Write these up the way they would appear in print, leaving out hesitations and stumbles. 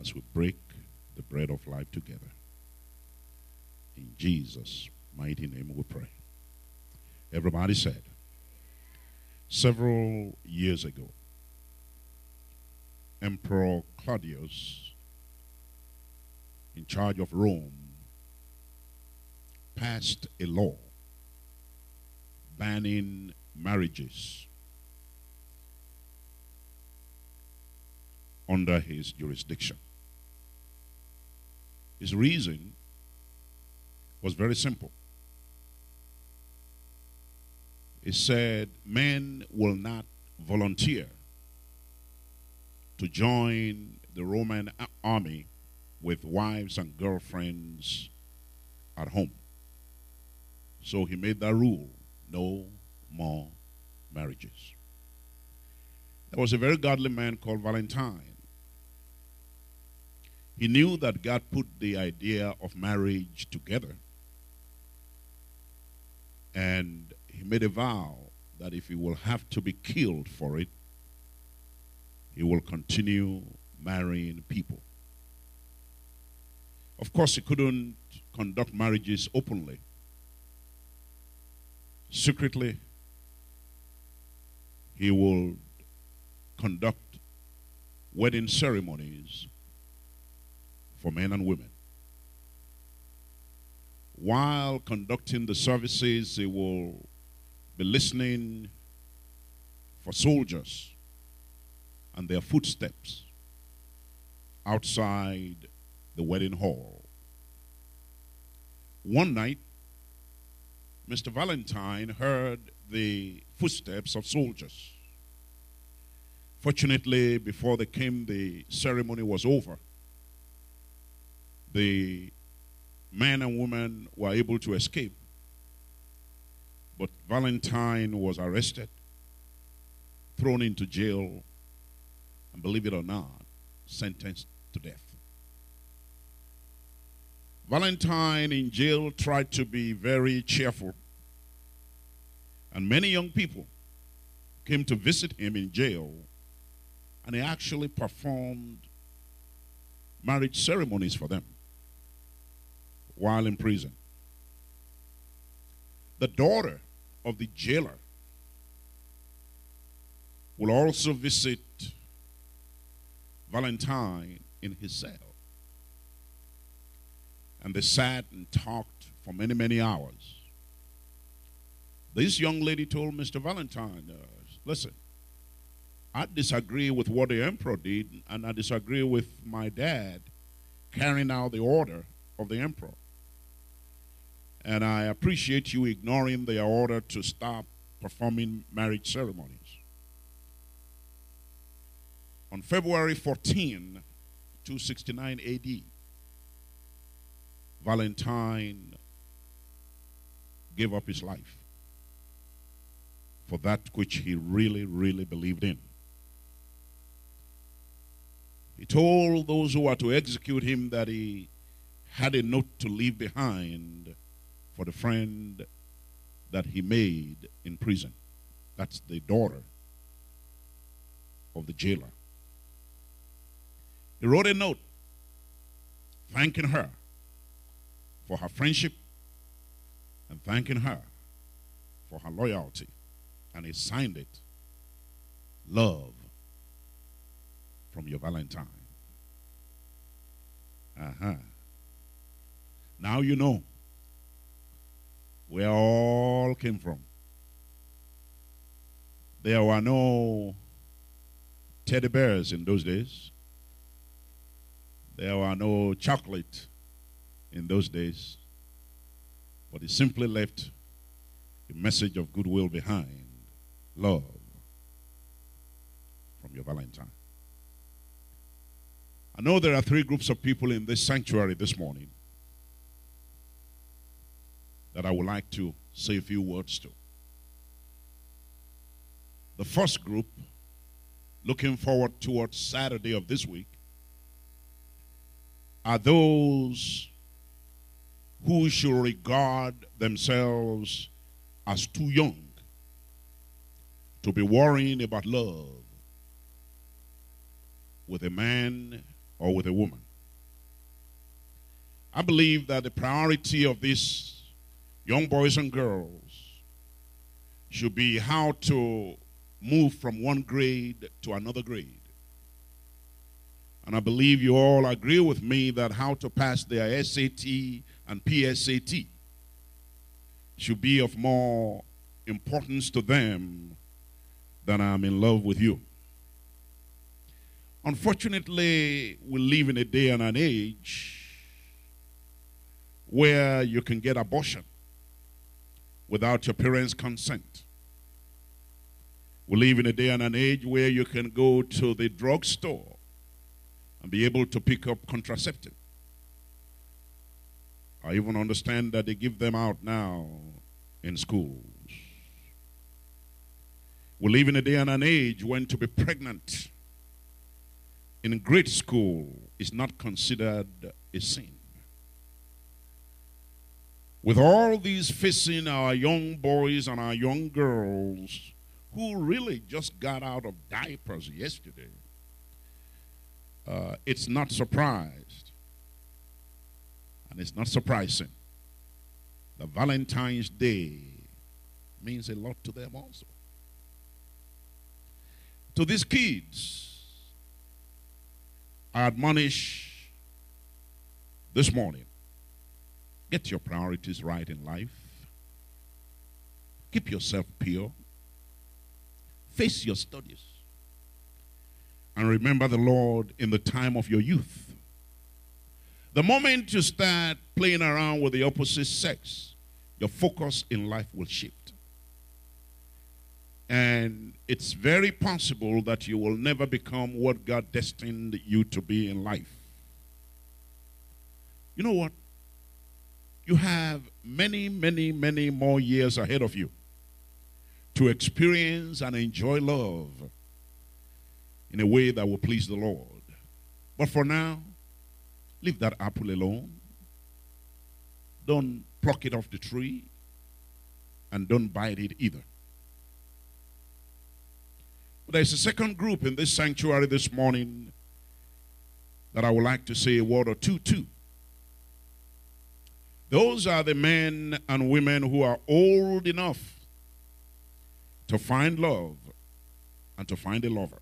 as we break the bread of life together. In Jesus' mighty name we pray. Everybody said, several years ago, Emperor Claudius, in charge of Rome, passed a law banning marriages under his jurisdiction. His reason was very simple. He said men will not volunteer to join the Roman army with wives and girlfriends at home. So he made that rule, no more marriages. There was a very godly man called Valentine. He knew that God put the idea of marriage together, and he made a vow that if he will have to be killed for it, he will continue marrying people. Of course, he couldn't conduct marriages openly. Secretly, he would conduct wedding ceremonies for men and women. While conducting the services, he will be listening for soldiers and their footsteps outside the wedding hall. One night, Mr. Valentine heard the footsteps of soldiers. Fortunately, before they came, the ceremony was over. The men and women were able to escape, but Valentine was arrested, thrown into jail, and believe it or not, sentenced to death. Valentine in jail tried to be very cheerful, and many young people came to visit him in jail, and he actually performed marriage ceremonies for them while in prison. The daughter of the jailer will also visit Valentine in his cell. And they sat and talked for many, many hours. This young lady told Mr. Valentine, listen, I disagree with what the emperor did, and I disagree with my dad carrying out the order of the emperor. And I appreciate you ignoring their order to stop performing marriage ceremonies. On February 14, 269 AD, Valentine gave up his life for that which he really, really believed in. He told those who were to execute him that he had a note to leave behind for the friend that he made in prison. That's the daughter of the jailer. He wrote a note thanking her for her friendship and thanking her for her loyalty. And he signed it, love from your Valentine. Now you know where all came from. There were no teddy bears in those days. There were no chocolate in those days. But he simply left a message of goodwill behind. Love from your Valentine. I know there are three groups of people in this sanctuary this morning that I would like to say a few words to. The first group, looking forward towards Saturday of this week, are those who should regard themselves as too young to be worrying about love with a man or with a woman. I believe that the priority of these young boys and girls should be how to move from one grade to another grade. And I believe you all agree with me that how to pass their SAT and PSAT should be of more importance to them than I'm in love with you. Unfortunately, we live in a day and an age where you can get abortion without your parents' consent. We live in a day and an age where you can go to the drugstore and be able to pick up contraceptive. I even understand that they give them out now in schools. We live in a day and an age when to be pregnant in grade school is not considered a sin. With all these facing our young boys and our young girls who really just got out of diapers yesterday, it's not surprised, and it's not surprising that Valentine's Day means a lot to them also. To these kids, I admonish this morning, get your priorities right in life. Keep yourself pure. Face your studies. And remember the Lord in the time of your youth. The moment you start playing around with the opposite sex, your focus in life will shift. And it's very possible that you will never become what God destined you to be in life. You know what? You have many, many, many more years ahead of you to experience and enjoy love in a way that will please the Lord. But for now, leave that apple alone. Don't pluck it off the tree, and don't bite it either. But there's a second group in this sanctuary this morning that I would like to say a word or two to. Those are the men and women who are old enough to find love and to find a lover.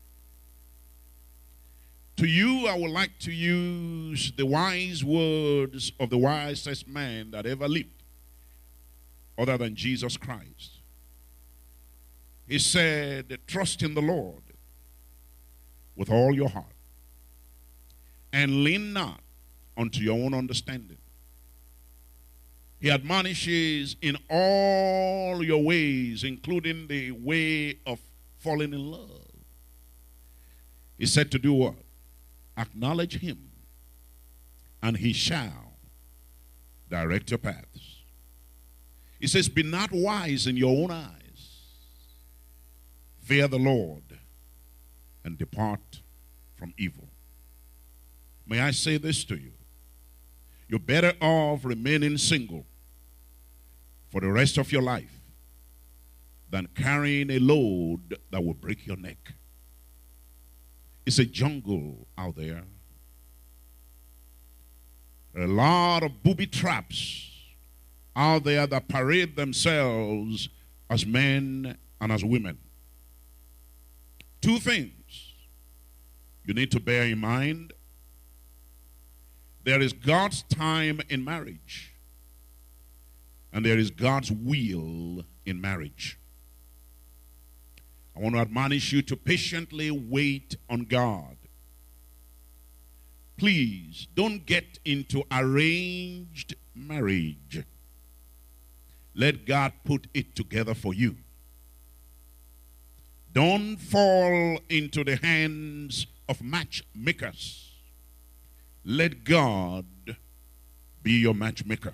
To you, I would like to use the wise words of the wisest man that ever lived, other than Jesus Christ. He said, trust in the Lord with all your heart, and lean not unto your own understanding. He admonishes in all your ways, including the way of falling in love. He said to do what? Acknowledge him, and he shall direct your paths. He says, be not wise in your own eyes. Fear the Lord and depart from evil. May I say this to you? You're better off remaining single for the rest of your life than carrying a load that will break your neck. It's a jungle out there. There are a lot of booby traps out there that parade themselves as men and as women. Two things you need to bear in mind. There is God's time in marriage, and there is God's will in marriage. I want to admonish you to patiently wait on God. Please don't get into arranged marriage. Let God put it together for you. Don't fall into the hands of matchmakers. Let God be your matchmaker.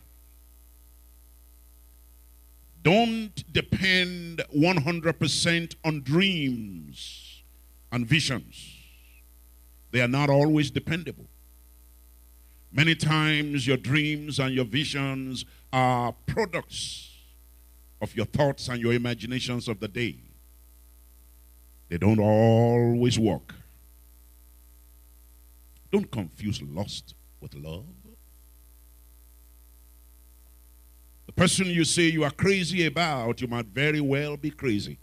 Don't depend 100% on dreams and visions. They are not always dependable. Many times your dreams and your visions are products of your thoughts and your imaginations of the day. They don't always work. Don't confuse lust with love. The person you say you are crazy about, you might very well be crazy.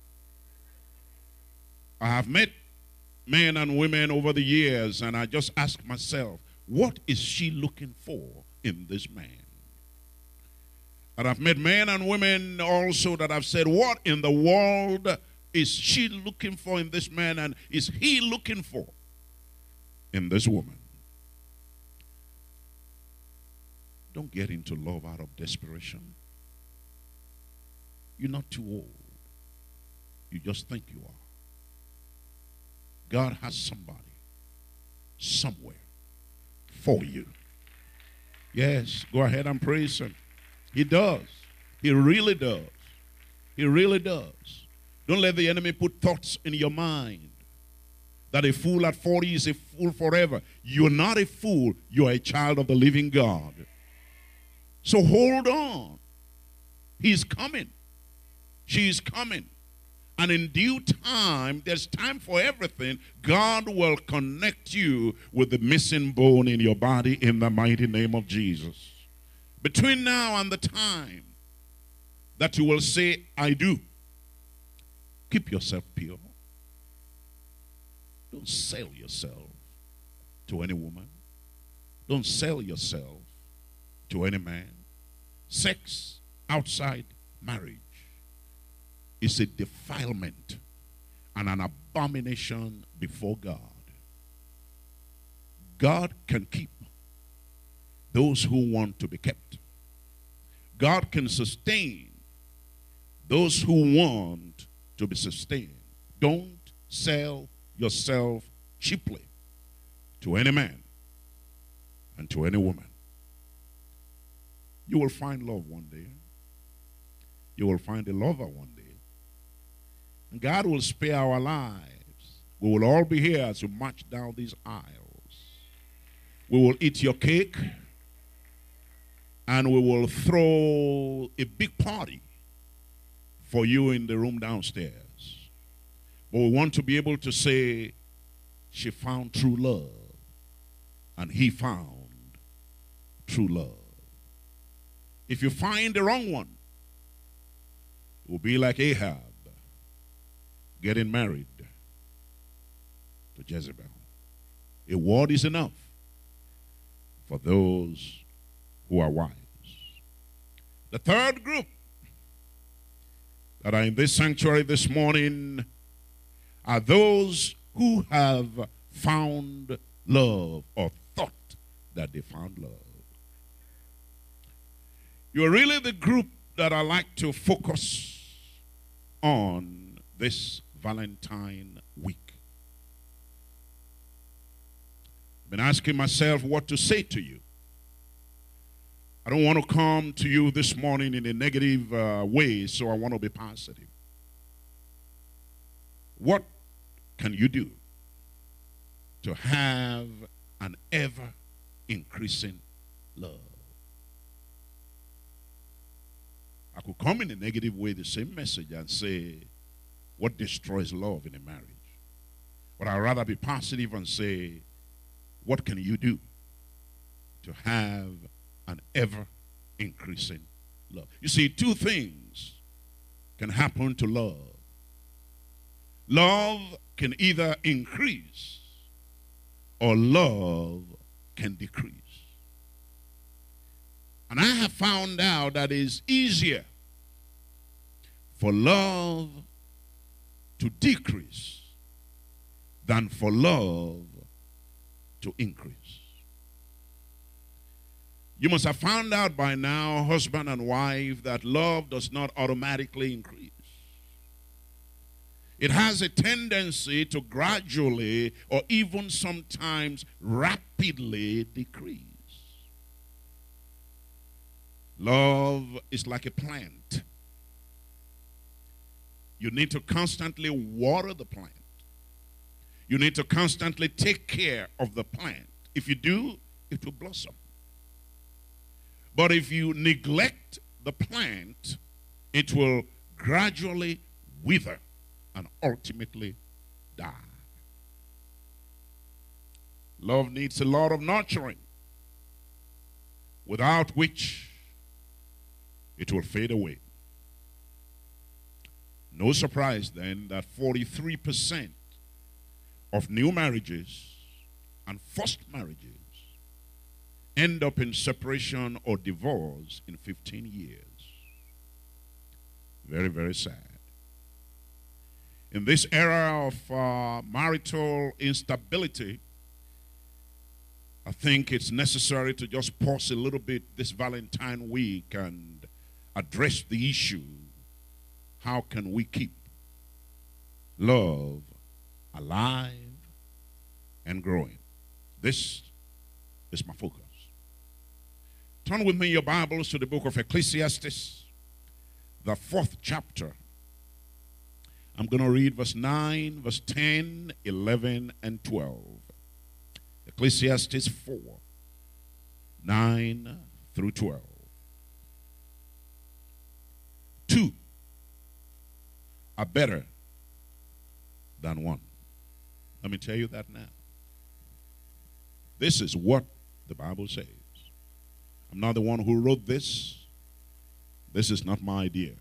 I have met men and women over the years, and I just ask myself, what is she looking for in this man? And I've met men and women also that have said, what in the world is she looking for in this man, and is he looking for in this woman? Don't get into love out of desperation. You're not too old. You just think you are. God has somebody somewhere for you. Yes, go ahead and praise him. He does. He really does. He really does. Don't let the enemy put thoughts in your mind that a fool at 40 is a fool forever. You're not a fool. You're a child of the living God. So hold on. He's coming. She's coming. And in due time, there's time for everything. God will connect you with the missing bone in your body in the mighty name of Jesus. Between now and the time that you will say, I do, keep yourself pure. Don't sell yourself to any woman. Don't sell yourself to any man. Sex outside marriage is a defilement and an abomination before God. God can keep those who want to be kept. God can sustain those who want to be sustained. Don't sell yourself cheaply to any man and to any woman. You will find love one day. You will find a lover one day. And God will spare our lives. We will all be here as we march down these aisles. We will eat your cake, and we will throw a big party for you in the room downstairs. But we want to be able to say, she found true love, and he found true love. If you find the wrong one, it will be like Ahab getting married to Jezebel. A word is enough for those who are wise. The third group that are in this sanctuary this morning are those who have found love or thought that they found love. You're really the group that I like to focus on this Valentine week. I've been asking myself what to say to you. I don't want to come to you this morning in a negative way, so I want to be positive. What can you do to have an ever-increasing love? I could come in a negative way, the same message, and say, what destroys love in a marriage? But I'd rather be positive and say, what can you do to have an ever-increasing love? You see, two things can happen to love. Love can either increase or love can decrease. And I have found out that it's easier for love to decrease than for love to increase. You must have found out by now, husband and wife, that love does not automatically increase. It has a tendency to gradually or even sometimes rapidly decrease. Love is like a plant. You need to constantly water the plant. You need to constantly take care of the plant. If you do, it will blossom. But if you neglect the plant, it will gradually wither and ultimately die. Love needs a lot of nurturing, without which it will fade away. No surprise then that 43% of new marriages and first marriages end up in separation or divorce in 15 years. Very, very sad. In this era of marital instability, I think it's necessary to just pause a little bit this Valentine week and address the issue. How can we keep love alive and growing? This is my focus. Turn with me your Bibles to the book of Ecclesiastes, the 4th chapter. I'm going to read verse 9, verse 10, 11, and 12. Ecclesiastes 4, 9 through 12. 2 are better than 1. Let me tell you that now. This is what the Bible says. I'm not the one who wrote this. This is not my idea.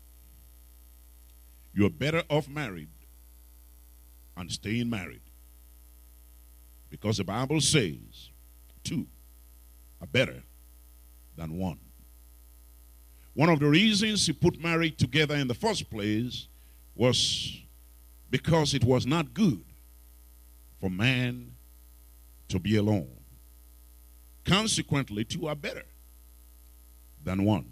You're better off married and staying married, because the Bible says 2 are better than 1. One of the reasons he put marriage together in the first place was because it was not good for man to be alone. Consequently, 2 are better than 1.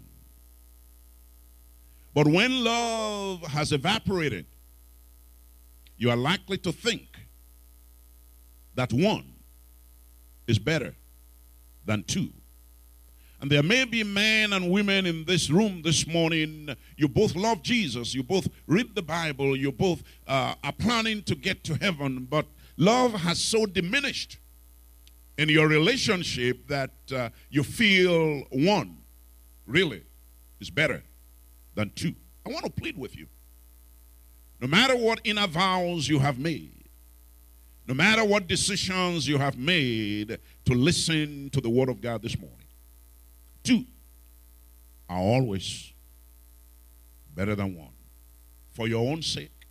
But when love has evaporated, you are likely to think that 1 is better than 2. And there may be men and women in this room this morning. You both love Jesus. You both read the Bible. You both are planning to get to heaven. But love has so diminished in your relationship that you feel 1 really is better than 2. I want to plead with you. No matter what inner vows you have made, no matter what decisions you have made, to listen to the word of God this morning. 2 are always better than 1. For your own sake,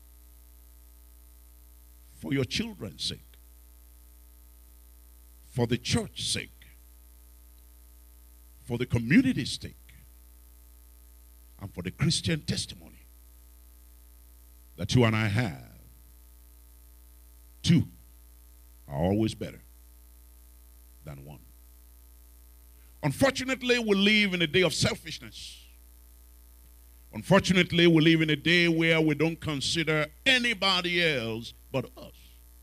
for your children's sake, for the church's sake, for the community's sake, and for the Christian testimony that you and I have. 2 are always better than 1. Unfortunately, we live in a day of selfishness. Unfortunately, we live in a day where we don't consider anybody else but us.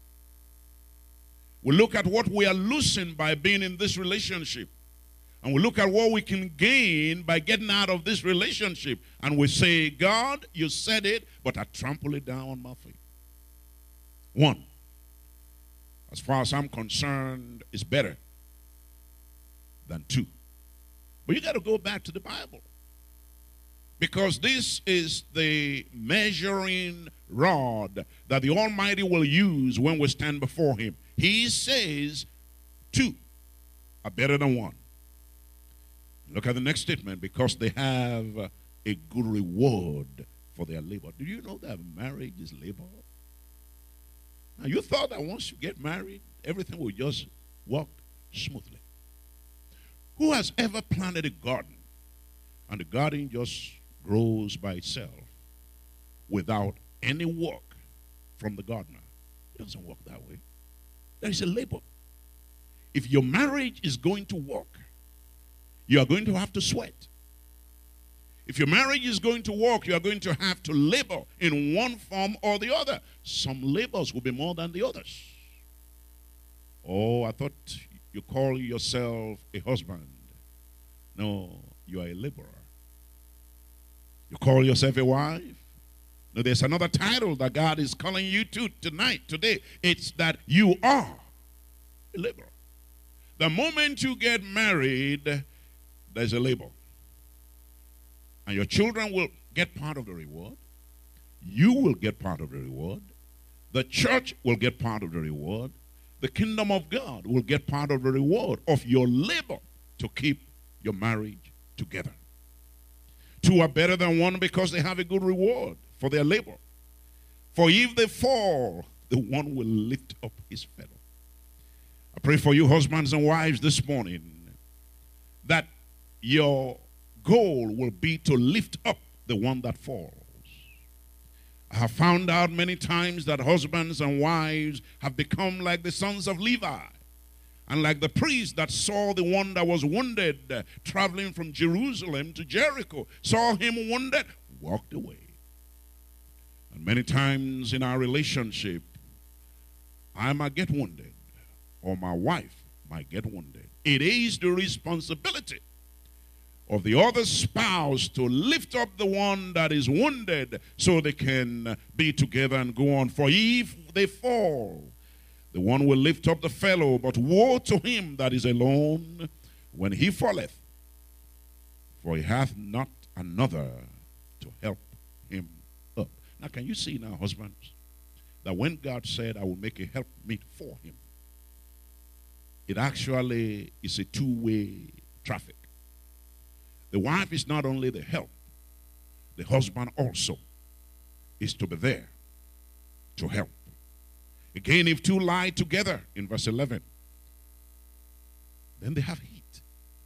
We look at what we are losing by being in this relationship, and we look at what we can gain by getting out of this relationship, and we say, God, you said it, but I trample it down on my feet. 1, as far as I'm concerned, is better than 2. But you got to go back to the Bible, because this is the measuring rod that the Almighty will use when we stand before him. He says 2 are better than 1. Look at the next statement. Because they have a good reward for their labor. Do you know that marriage is labor? Now, you thought that once you get married, everything will just walk smoothly. Who has ever planted a garden and the garden just grows by itself without any work from the gardener? It doesn't work that way. There is a labor. If your marriage is going to work, you are going to have to sweat. If your marriage is going to work, you are going to have to labor in one form or the other. Some labors will be more than the others. Oh, I thought you call yourself a husband. No, you are a laborer. You call yourself a wife. No, there's another title that God is calling you to tonight, today. It's that you are a laborer. The moment you get married, there's a labor. And your children will get part of the reward. You will get part of the reward. The church will get part of the reward. the kingdom of God will get part of the reward of your labor to keep your marriage together. Two are better than one because they have a good reward for their labor. For if they fall, the one will lift up his fellow. I pray for you, husbands and wives, this morning, that your goal will be to lift up the one that falls. I have found out many times that husbands and wives have become like the sons of Levi, and like the priest that saw the one that was wounded traveling from Jerusalem to Jericho, saw him wounded, walked away. And many times in our relationship, I might get wounded, or my wife might get wounded. It is the responsibility of the other spouse to lift up the one that is wounded so they can be together and go on. For if they fall, the one will lift up the fellow, but woe to him that is alone when he falleth, for he hath not another to help him up. Now, can you see now, husbands, that when God said, I will make a helpmeet for him, it actually is a two-way traffic. The wife is not only the help, the husband also is to be there to help. Again, if two lie together, in verse 11, then they have heat.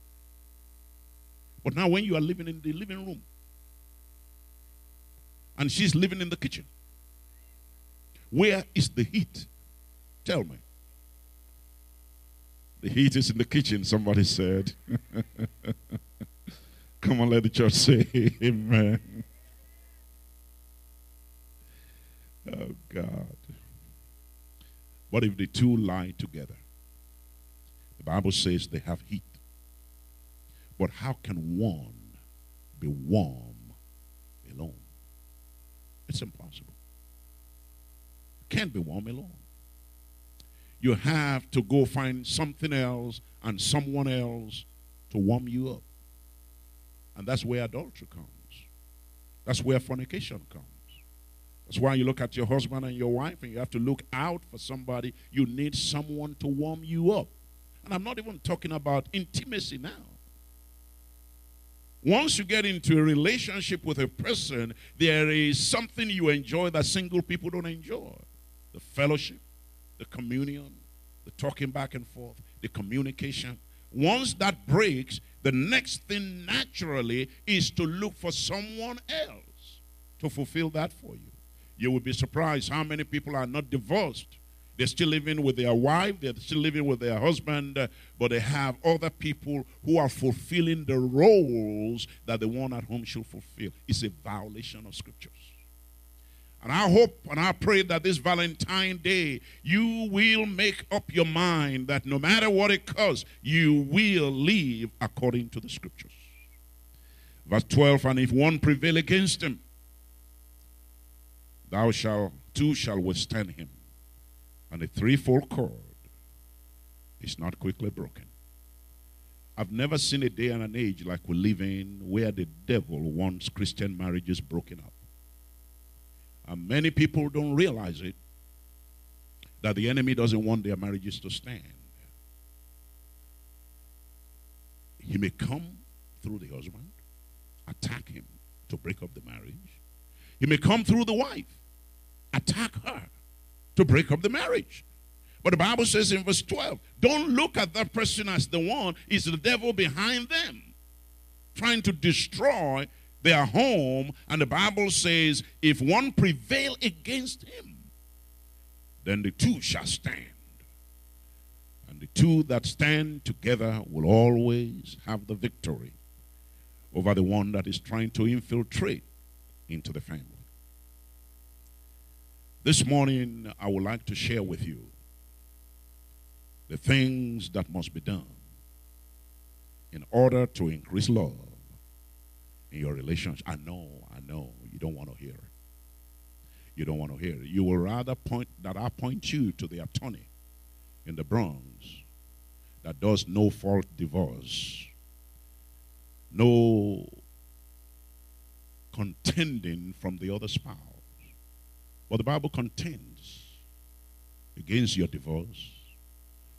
But now when you are living in the living room, and she's living in the kitchen, where is the heat? Tell me. The heat is in the kitchen, somebody said. Come on, let the church say amen. Oh, God. What if the two lie together? The Bible says they have heat. But how can one be warm alone? It's impossible. Can't be warm alone. You have to go find something else and someone else to warm you up. And that's where adultery comes. That's where fornication comes. That's why you look at your husband and your wife and you have to look out for somebody. You need someone to warm you up. And I'm not even talking about intimacy now. Once you get into a relationship with a person, there is something you enjoy that single people don't enjoy. The fellowship, the communion, the talking back and forth, the communication. Once that breaks, the next thing naturally is to look for someone else to fulfill that for you. You will be surprised how many people are not divorced. They're still living with their wife, they're still living with their husband, but they have other people who are fulfilling the roles that the one at home should fulfill. It's a violation of scriptures. And I hope and I pray that this Valentine's Day, you will make up your mind that no matter what it costs, you will live according to the scriptures. Verse 12, and if one prevail against him, two shall withstand him. And the threefold cord is not quickly broken. I've never seen a day and an age like we live in where the devil wants Christian marriages broken up. And many people don't realize it, that the enemy doesn't want their marriages to stand. He may come through the husband, attack him to break up the marriage. He may come through the wife, attack her to break up the marriage. But the Bible says in verse 12, don't look at that person as the one. It's the devil behind them, trying to destroy their home. And the Bible says, if one prevail against him, then the two shall stand. And the two that stand together will always have the victory over the one that is trying to infiltrate into the family. This morning, I would like to share with you the things that must be done in order to increase love in your relationship. I know, you don't want to hear it. You don't want to hear it. You will rather I point you to the attorney in the Bronx that does no fault divorce, no contending from the other spouse. But the Bible contends against your divorce.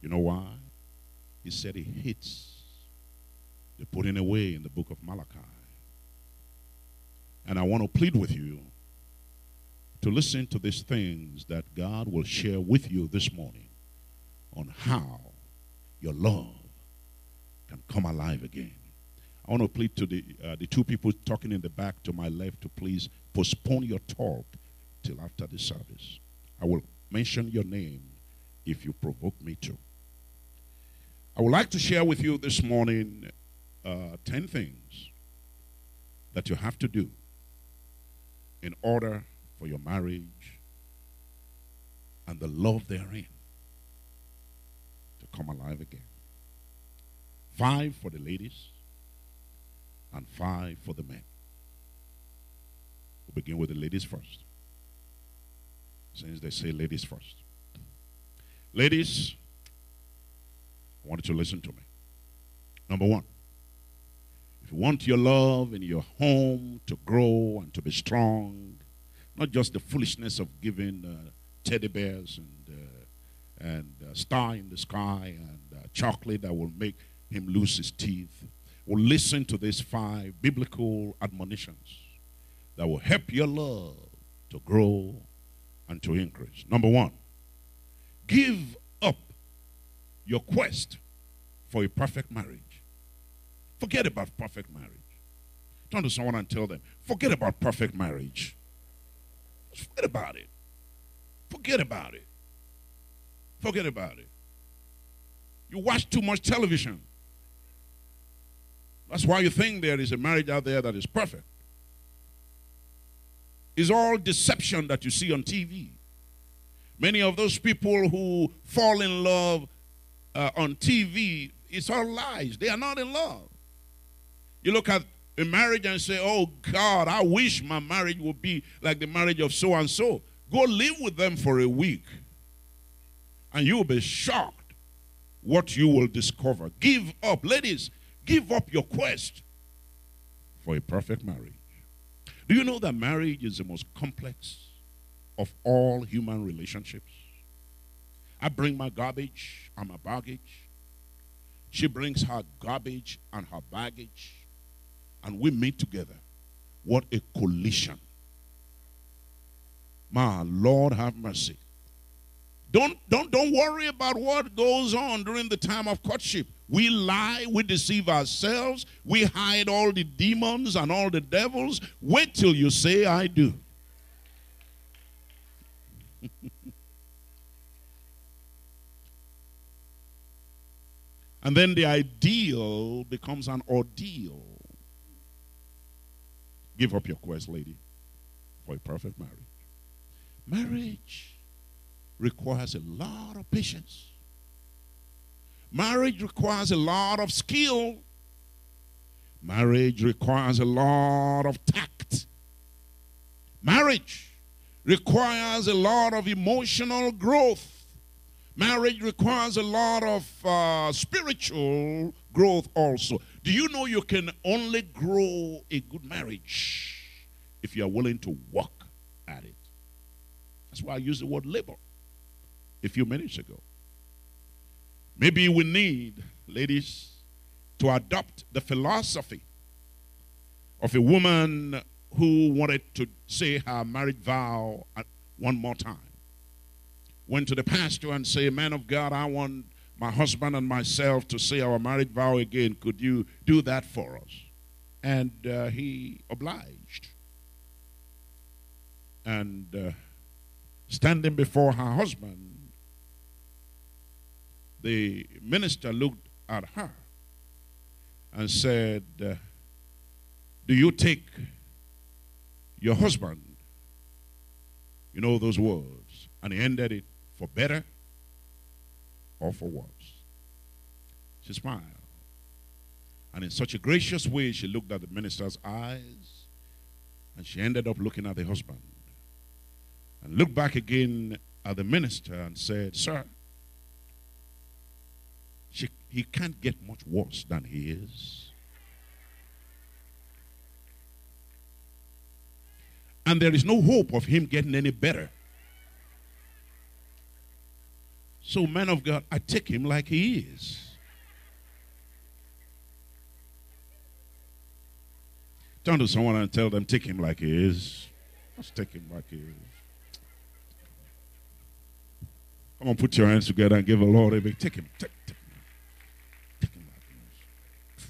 You know why? He said he hates the putting away in the book of Malachi. And I want to plead with you to listen to these things that God will share with you this morning on how your love can come alive again. I want to plead to the two people talking in the back to my left to please postpone your talk till after the service. I will mention your name if you provoke me to. I would like to share with you this morning 10 things that you have to do in order for your marriage and the love therein to come alive again. 5 for the ladies and 5 for the men. We'll begin with the ladies first, since they say ladies first. Ladies, I want you to listen to me. Number 1, if you want your love in your home to grow and to be strong, not just the foolishness of giving teddy bears and star in the sky and chocolate that will make him lose his teeth, well, listen to these 5 biblical admonitions that will help your love to grow and to increase. Number 1, give up your quest for a perfect marriage. Forget about perfect marriage. Turn to someone and tell them, forget about perfect marriage. Just forget about it. Forget about it. Forget about it. You watch too much television. That's why you think there is a marriage out there that is perfect. It's all deception that you see on TV. Many of those people who fall in love on TV, it's all lies. They are not in love. You look at a marriage and say, oh God, I wish my marriage would be like the marriage of so-and-so. Go live with them for a week, and you will be shocked what you will discover. Give up. Ladies, give up your quest for a perfect marriage. Do you know that marriage is the most complex of all human relationships? I bring my garbage and my baggage. She brings her garbage and her baggage. And we meet together. What a collision. My Lord, have mercy. Don't worry about what goes on during the time of courtship. We lie, we deceive ourselves, we hide all the demons and all the devils. Wait till you say, I do. And then the ideal becomes an ordeal. Give up your quest, lady, for a perfect marriage. Marriage requires a lot of patience. Marriage requires a lot of skill. Marriage requires a lot of tact. Marriage requires a lot of emotional growth. Marriage requires a lot of spiritual growth also. Do you know you can only grow a good marriage if you are willing to work at it? That's why I used the word labor a few minutes ago. Maybe we need, ladies, to adopt the philosophy of a woman who wanted to say her marriage vow one more time. Went to the pastor and said, man of God, I want my husband and myself to say our marriage vow again. Could you do that for us? And he obliged. And standing before her husband, the minister looked at her and said, do you take your husband? You know those words. And he ended it, for better or for worse. She smiled. And in such a gracious way, she looked at the minister's eyes, and she ended up looking at the husband and looked back again at the minister and said, sir, he can't get much worse than he is. And there is no hope of him getting any better. So, man of God, I take him like he is. Turn to someone and tell them, take him like he is. Just take him like he is. Come on, put your hands together and give the Lord a big take him. Take him like he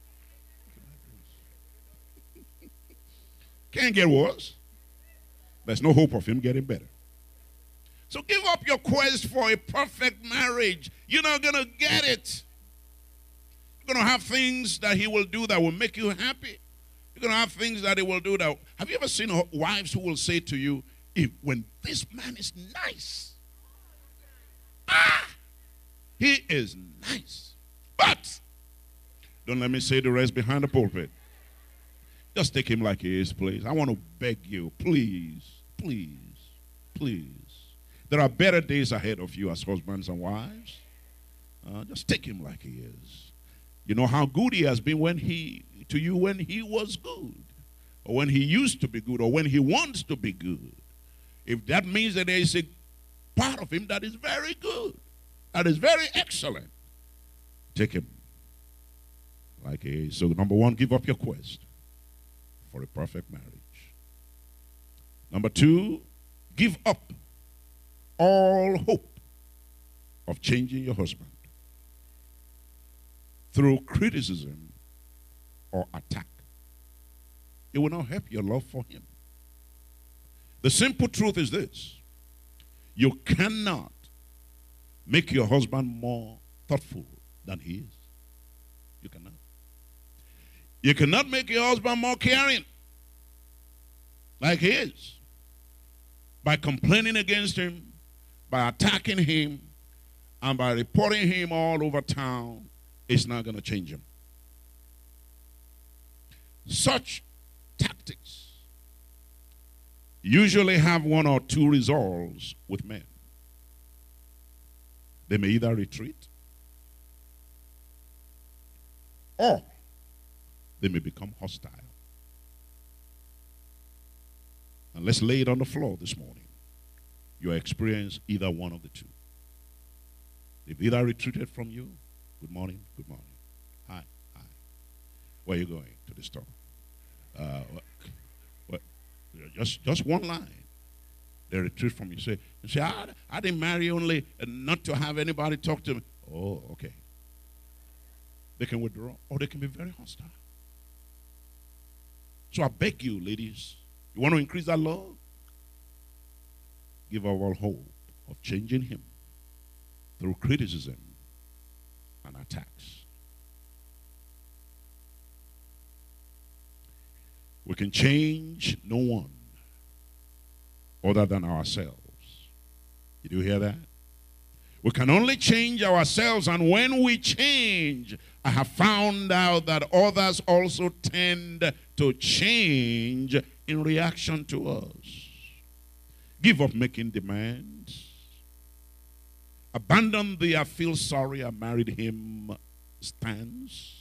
is. Can't get worse. There's no hope of him getting better. So give up your quest for a perfect marriage. You're not going to get it. You're going to have things that he will do that will make you happy. You're going to have things that he will do that. Have you ever seen wives who will say to you, when this man is nice, he is nice. But don't let me say the rest behind the pulpit. Just take him like he is, please. I want to beg you, please, please, please. There are better days ahead of you as husbands and wives. Just take him like he is. You know how good he has been to you when he was good, or when he used to be good, or when he wants to be good. If that means that there is a part of him that is very good, that is very excellent, take him like he is. So number one, give up your quest for a perfect marriage. Number two, give up all hope of changing your husband through criticism or attack. It will not help your love for him. The simple truth is this: you cannot make your husband more thoughtful than he is. You cannot. You cannot make your husband more caring like he is by complaining against him, by attacking him, and by reporting him all over town. It's not going to change him. Such tactics usually have one or two results with men. They may either retreat or they may become hostile. And let's lay it on the floor this morning. You experience either one of the two. They've either retreated from you. Good morning, good morning. Hi, hi. Where are you going? To the store. Just one line. They retreat from you. You say, I didn't marry only not to have anybody talk to me. Oh, okay. They can withdraw, or they can be very hostile. So I beg you, ladies, you want to increase that love? Give up all hope of changing him through criticism and attacks. We can change no one other than ourselves. Did you hear that? We can only change ourselves, and when we change, I have found out that others also tend to change in reaction to us. Give up making demands. Abandon the I feel sorry I married him stance.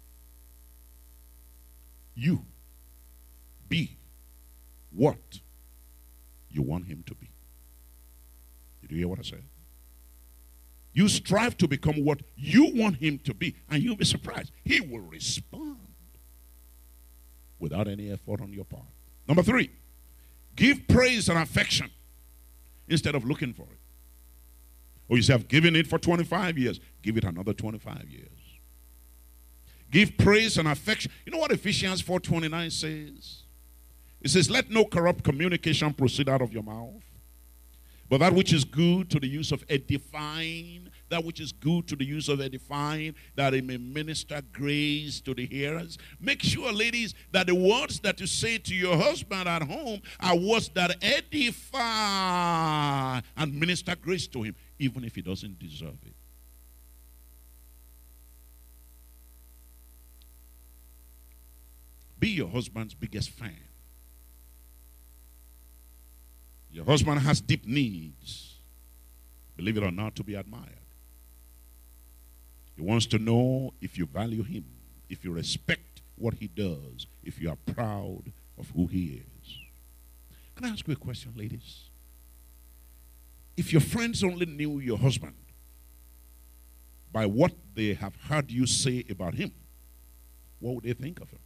You be what you want him to be. Did you hear what I said? You strive to become what you want him to be, and you'll be surprised. He will respond without any effort on your part. Number three, give praise and affection instead of looking for it. Or you say, I've given it for 25 years. Give it another 25 years. Give praise and affection. You know what Ephesians 4:29 says? It says, let no corrupt communication proceed out of your mouth, but that which is good to the use of edifying, that which is good to the use of edifying, that it may minister grace to the hearers. Make sure, ladies, that the words that you say to your husband at home are words that edify and minister grace to him, even if he doesn't deserve it. Be your husband's biggest fan. Your husband has deep needs, believe it or not, to be admired. He wants to know if you value him, if you respect what he does, if you are proud of who he is. Can I ask you a question, ladies? If your friends only knew your husband by what they have heard you say about him, what would they think of him?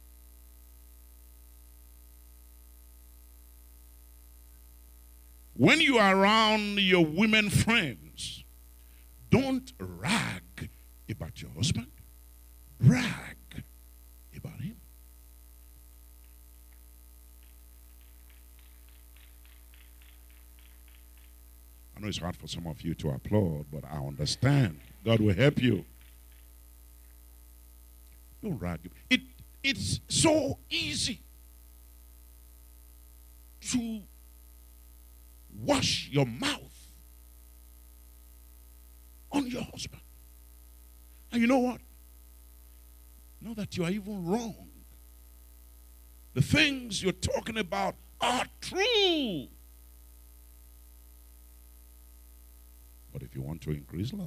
When you are around your women friends, don't rag about your husband. Brag about him. I know it's hard for some of you to applaud, but I understand. God will help you. Don't rag. It's so easy to wash your mouth on your husband. And you know what? Not that you are even wrong. The things you're talking about are true. But if you want to increase love,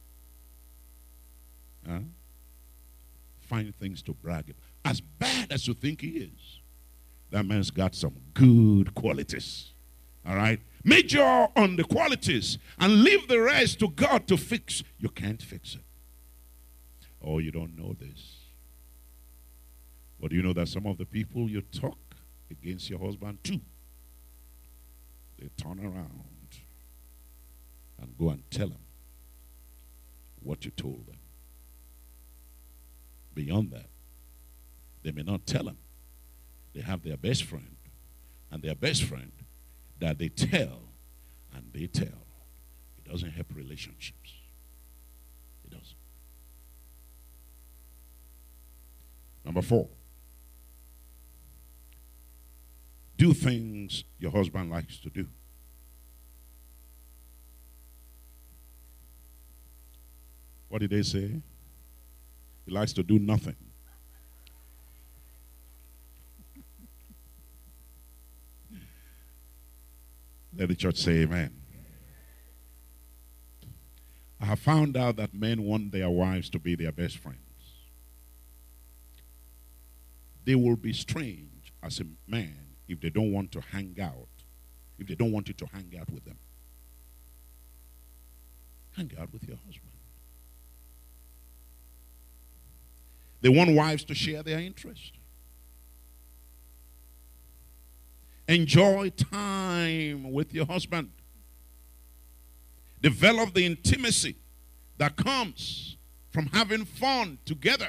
find things to brag about. As bad as you think he is, that man's got some good qualities. All right? Major on the qualities and leave the rest to God to fix. You can't fix it. Oh, you don't know this. But you know that some of the people you talk against your husband too, they turn around and go and tell him what you told them. Beyond that, they may not tell him. They have their best friend, and their best friend that they tell and they tell. It doesn't help relationships. It doesn't. Number 4. Do things your husband likes to do. What did they say? He likes to do nothing. Let the church say amen. I have found out that men want their wives to be their best friends. They will be strange as a man if they don't want to hang out, if they don't want you to hang out with them. Hang out with your husband. They want wives to share their interest. Enjoy time with your husband. Develop the intimacy that comes from having fun together.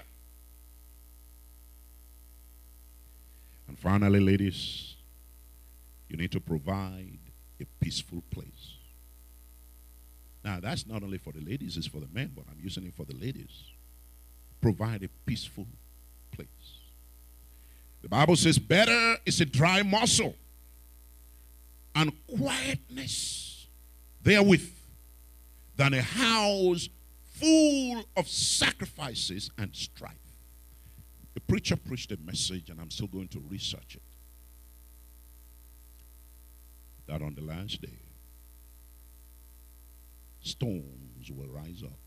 And finally, ladies, you need to provide a peaceful place. Now, that's not only for the ladies, it's for the men, but I'm using it for the ladies. Provide a peaceful place. The Bible says, better is a dry morsel and quietness therewith than a house full of sacrifices and strife. A preacher preached a message, and I'm still going to research it, that on the last day, stones will rise up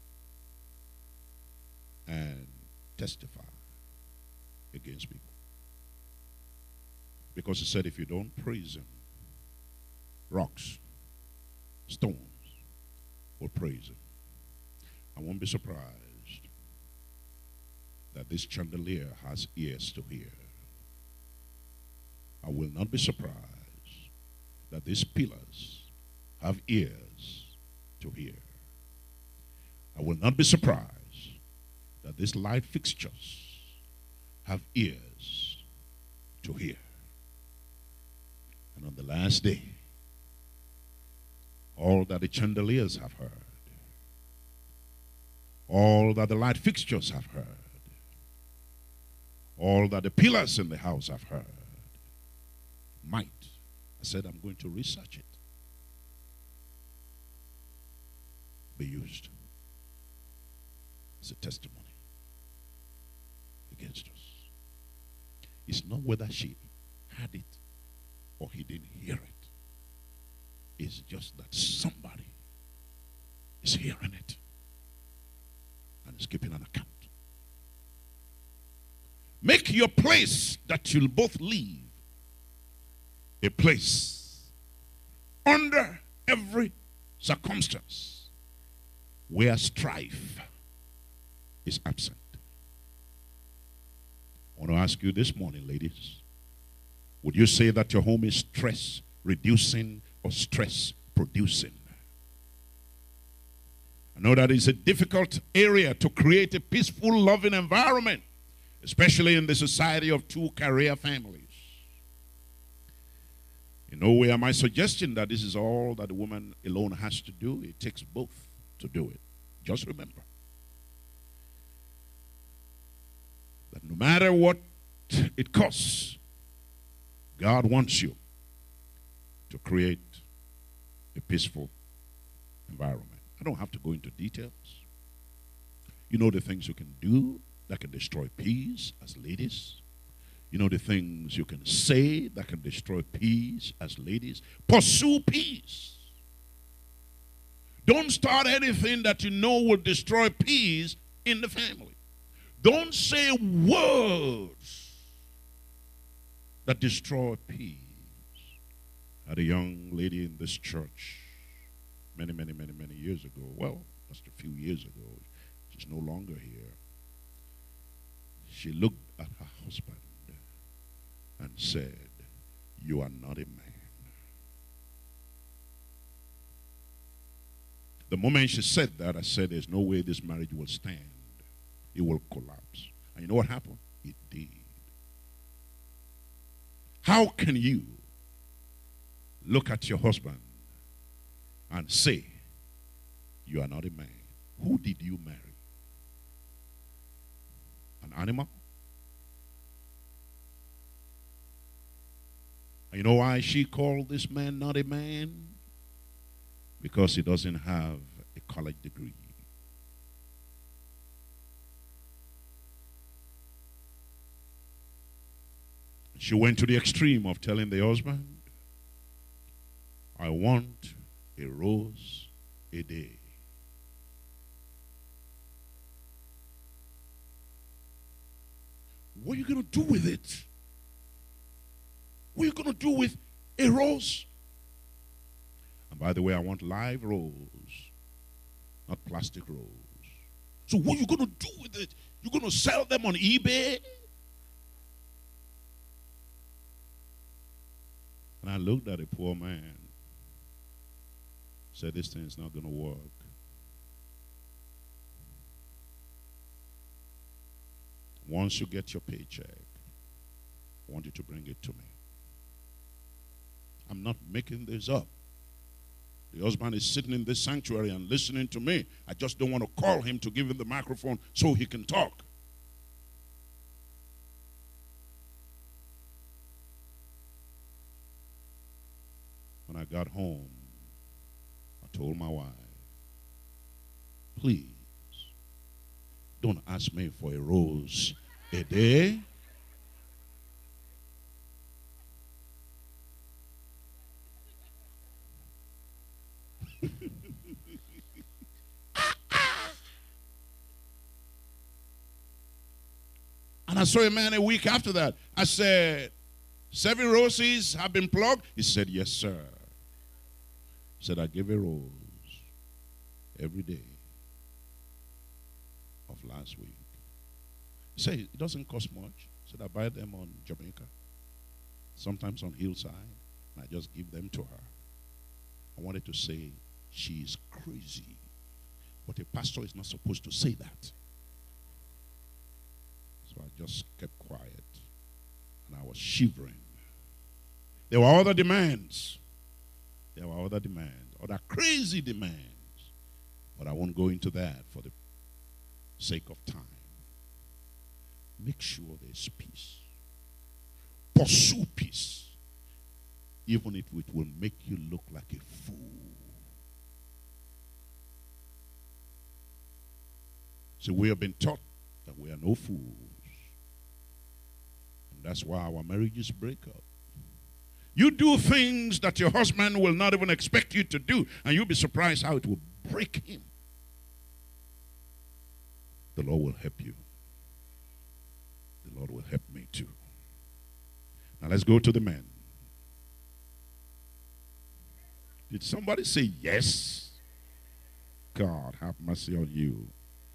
and testify against people. Because he said, if you don't praise him, rocks, stones will praise him. I won't be surprised that this chandelier has ears to hear. I will not be surprised that these pillars have ears to hear. I will not be surprised that these light fixtures have ears to hear. And on the last day, all that the chandeliers have heard, all that the light fixtures have heard, all that the pillars in the house have heard, might, I said I'm going to research it, be used as a testimony against us. It's not whether she had it or he didn't hear it. It's just that somebody is hearing it and is keeping an account. Make your place that you'll both live a place under every circumstance where strife is absent. I want to ask you this morning, ladies, would you say that your home is stress reducing or stress producing? I know that it's a difficult area to create a peaceful, loving environment, especially in the society of two career families. In no way am I suggesting that this is all that the woman alone has to do. It takes both to do it. Just remember that no matter what it costs, God wants you to create a peaceful environment. I don't have to go into details. You know the things you can do that can destroy peace as ladies. You know the things you can say that can destroy peace as ladies. Pursue peace. Don't start anything that you know will destroy peace in the family. Don't say words that destroy peace. I had a young lady in this church many years ago. Well, just a few years ago. She's no longer here. She looked at her husband and said, "You are not a man." The moment she said that, I said, "There's no way this marriage will stand. It will collapse." And you know what happened? It did. How can you look at your husband and say, "You are not a man"? Who did you marry? An animal? And you know why she called this man not a man? Because he doesn't have a college degree. She went to the extreme of telling the husband, "I want a rose a day." What are you going to do with it? What are you going to do with a rose? And by the way, I want live rose, not plastic rose. So what are you going to do with it? You're going to sell them on eBay? And I looked at a poor man, said, "This thing is not going to work. Once you get your paycheck, I want you to bring it to me. I'm not making this up. The husband is sitting in this sanctuary and listening to me. I just don't want to call him to give him the microphone so he can talk." When I got home, I told my wife, "Please, don't ask me for a rose a day." And I saw a man a week after that. I said, "7 roses have been plucked?" He said, "Yes, sir." He said, "I give a rose every day of last week." He said, "It doesn't cost much." He said, "I buy them on Jamaica, sometimes on Hillside, and I just give them to her." I wanted to say, "She's crazy." But a pastor is not supposed to say that. So I just kept quiet. And I was shivering. There were other demands. There were other demands. Other crazy demands. But I won't go into that for the sake of time. Make sure there's peace. Pursue peace. Even if it will make you look like a fool. So we have been taught that we are no fools. And that's why our marriages break up. You do things that your husband will not even expect you to do, and you'll be surprised how it will break him. The Lord will help you. The Lord will help me too. Now let's go to the men. Did somebody say yes? God have mercy on you.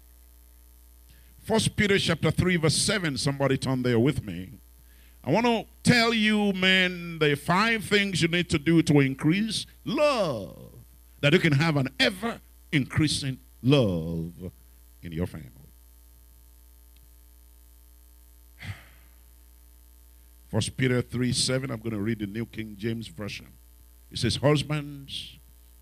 1 Peter chapter 3 verse 7. Somebody turn there with me. I want to tell you, men, the 5 things you need to do to increase love. That you can have an ever-increasing love in your family. 1 Peter 3, 7. I'm going to read the New King James Version. It says, husbands,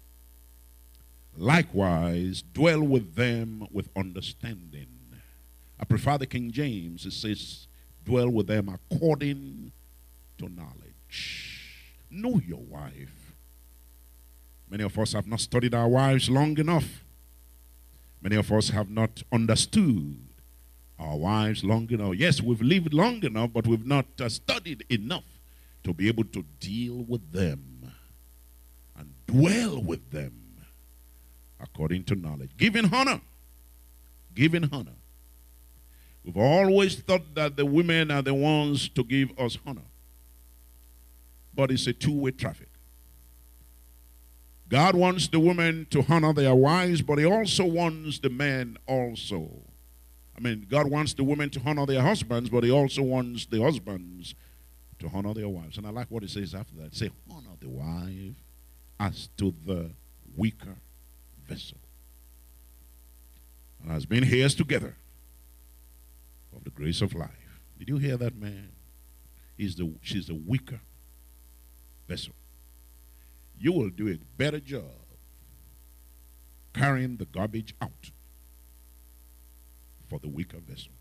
likewise, dwell with them with understanding. I prefer the King James. It says, dwell with them according to knowledge. Know your wife. Many of us have not studied our wives long enough. Many of us have not understood our wives long enough. Yes, we've lived long enough, but we've not studied enough to be able to deal with them and dwell with them according to knowledge. Giving honor. Giving honor. We've always thought that the women are the ones to give us honor. But it's a two-way traffic. God wants the women to honor their wives, but he also wants the men also. God wants the women to honor their husbands, but he also wants the husbands to honor their wives. And I like what it says after that. Say, honor the wife as to the weaker vessel. And as being heirs together of the grace of life. Did you hear that, man? She's the weaker vessel. You will do a better job carrying the garbage out for the weaker vessel.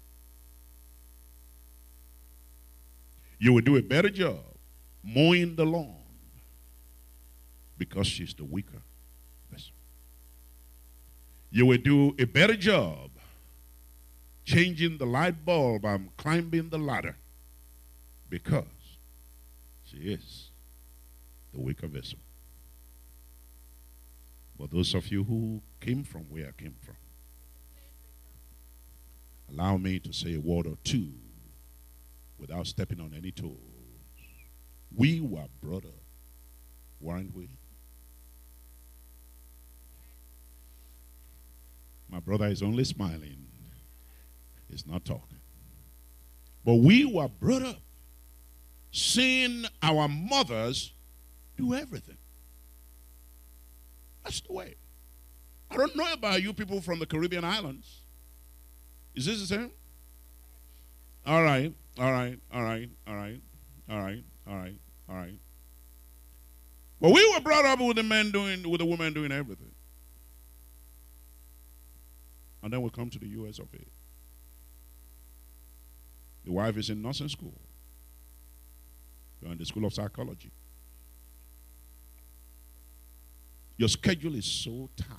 You will do a better job mowing the lawn because she's the weaker vessel. You will do a better job changing the light bulb and climbing the ladder because she is the weaker vessel. For those of you who came from where I came from, allow me to say a word or two without stepping on any toes. We were brought up, weren't we? My brother is only smiling. He's not talking. But we were brought up seeing our mothers do everything. That's the way. I don't know about you people from the Caribbean islands. Is this the same? All right. But we were brought up with the women doing everything. And then we come to the US of A. The wife is in nursing school. You're in the school of psychology. Your schedule is so tight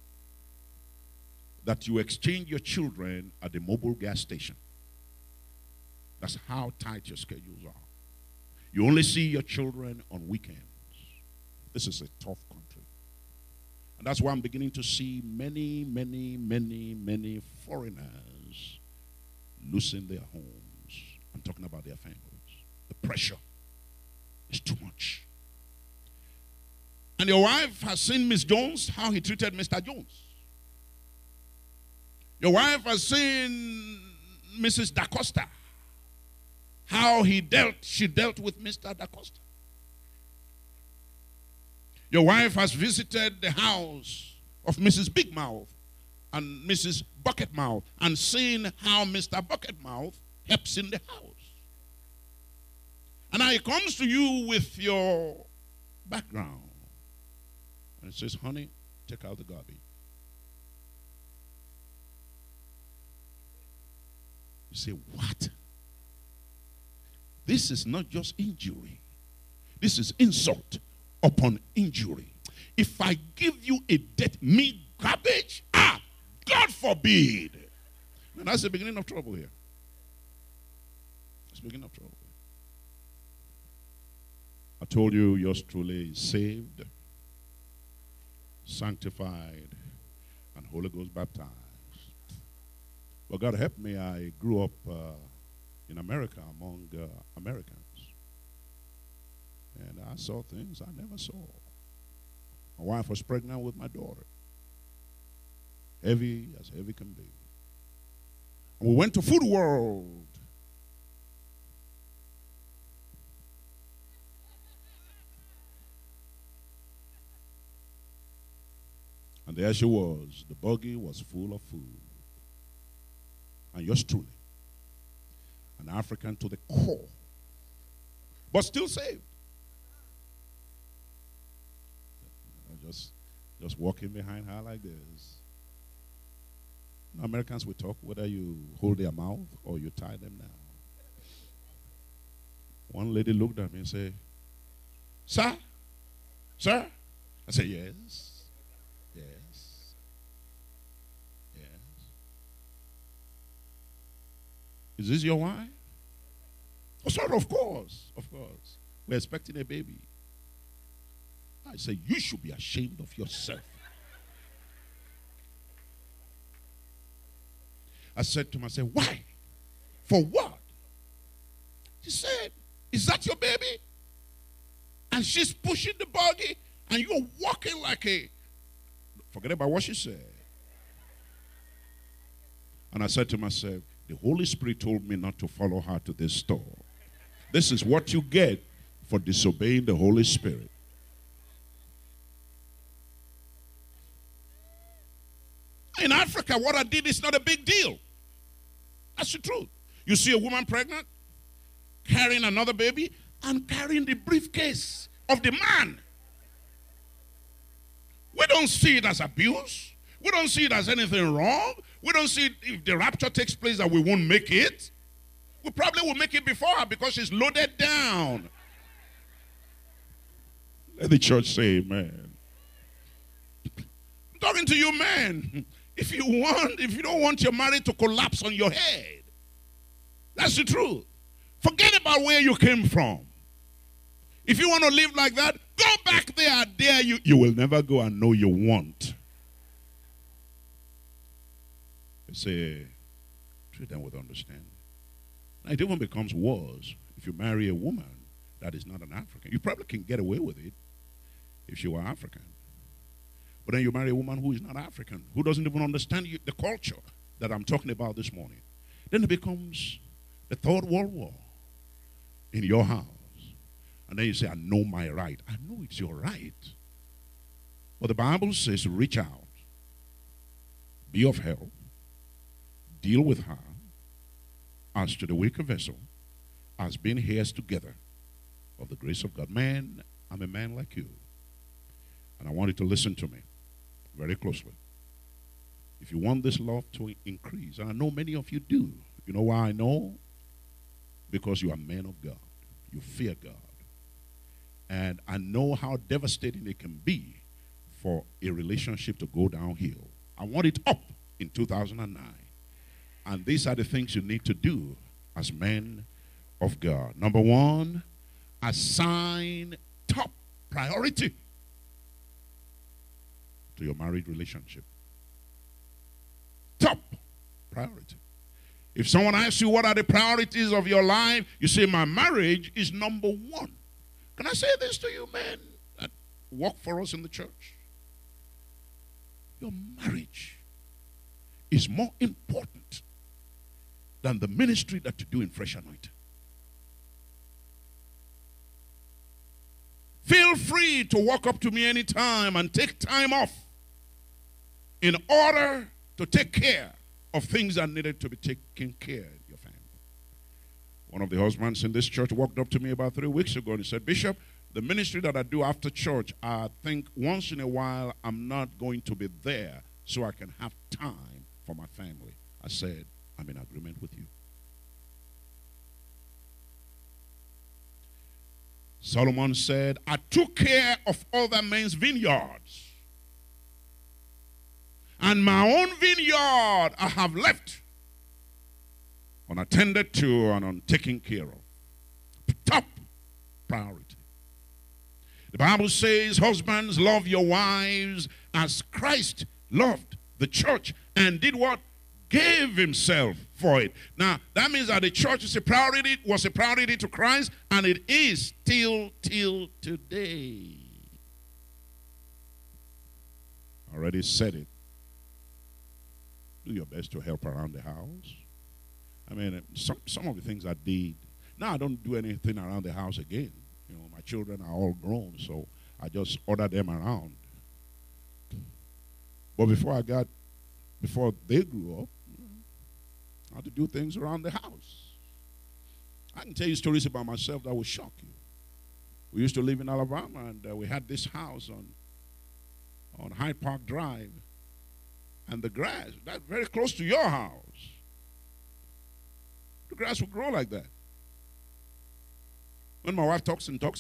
that you exchange your children at the mobile gas station. That's how tight your schedules are. You only see your children on weekends. This is a tough country. And that's why I'm beginning to see many foreigners losing their homes. I'm talking about their families. The pressure is too much. And your wife has seen Miss Jones, how he treated Mr. Jones. Your wife has seen Mrs. Da Costa, how she dealt with Mr. Da Costa. Your wife has visited the house of Mrs. Big Mouth and Mrs. Bucket Mouth and seen how Mr. Bucket Mouth helps in the house. And now he comes to you with your background. And it says, honey, take out the garbage. You say, what? This is not just injury. This is insult upon injury. If I give you a debt, me garbage, God forbid. And that's the beginning of trouble here. That's the beginning of trouble. I told you yours truly is saved, sanctified, and Holy Ghost baptized. But God help me, I grew up in America among Americans. And I saw things I never saw. My wife was pregnant with my daughter. Heavy as heavy can be. And we went to Food World. And there she was. The buggy was full of food. And yours truly, an African to the core, but still saved. Just walking behind her like this. Americans will talk whether you hold their mouth or you tie them down. One lady looked at me and said, "Sir? Sir?" I said, "Yes. Yes. Yes. Is this your wife?" "Oh, sir, of course. Of course. We're expecting a baby." I said, "You should be ashamed of yourself." I said to myself, "Why? For what?" She said, "Is that your baby?" And she's pushing the buggy, and you're walking like a... Forget about what she said. And I said to myself, the Holy Spirit told me not to follow her to this store. This is what you get for disobeying the Holy Spirit. In Africa, what I did is not a big deal. That's the truth. You see a woman pregnant, carrying another baby, and carrying the briefcase of the man. We don't see it as abuse. We don't see it as anything wrong. We don't see it if the rapture takes place that we won't make it. We probably will make it before her because she's loaded down. Let the church say amen. I'm talking to you, man. If you don't want your marriage to collapse on your head, that's the truth. Forget about where you came from. If you want to live like that, go back there. I dare you. You will never go and know you won't. I say, treat them with understanding. Now, it even becomes worse if you marry a woman that is not an African. You probably can get away with it if she were African. But then you marry a woman who is not African, who doesn't even understand the culture that I'm talking about this morning. Then it becomes the Third World War in your house. And then you say, I know my right. I know it's your right. But the Bible says reach out, be of help, deal with her as to the weaker vessel, as being heirs together of the grace of God. Man, I'm a man like you. And I want you to listen to me very closely. If you want this love to increase, and I know many of you do. You know why I know? Because you are men of God. You fear God. And I know how devastating it can be for a relationship to go downhill. I want it up in 2009. And these are the things you need to do as men of God. Number one, assign top priority to your married relationship. Top priority. If someone asks you what are the priorities of your life, you say my marriage is number one. Can I say this to you, men that work for us in the church? Your marriage is more important than the ministry that you do in Fresh Anointing. Feel free to walk up to me anytime and take time off in order to take care of things that needed to be taken care of your family. One of the husbands in this church walked up to me about 3 weeks ago and he said, Bishop, the ministry that I do after church, I think once in a while I'm not going to be there so I can have time for my family. I said, I'm in agreement with you. Solomon said, I took care of other men's vineyards, and my own vineyard I have left unattended to and untaken care of. Top priority. The Bible says, husbands, love your wives as Christ loved the church and did what? Gave himself for it. Now, that means that the church is was a priority to Christ, and it is till today. I already said it. Do your best to help around the house. I mean, some of the things I did. Now I don't do anything around the house again. You know, my children are all grown, so I just order them around. But before they grew up, I had to do things around the house. I can tell you stories about myself that will shock you. We used to live in Alabama, and we had this house on Hyde Park Drive, and the grass, that's very close to your house. The grass will grow like that. When my wife talks, she's going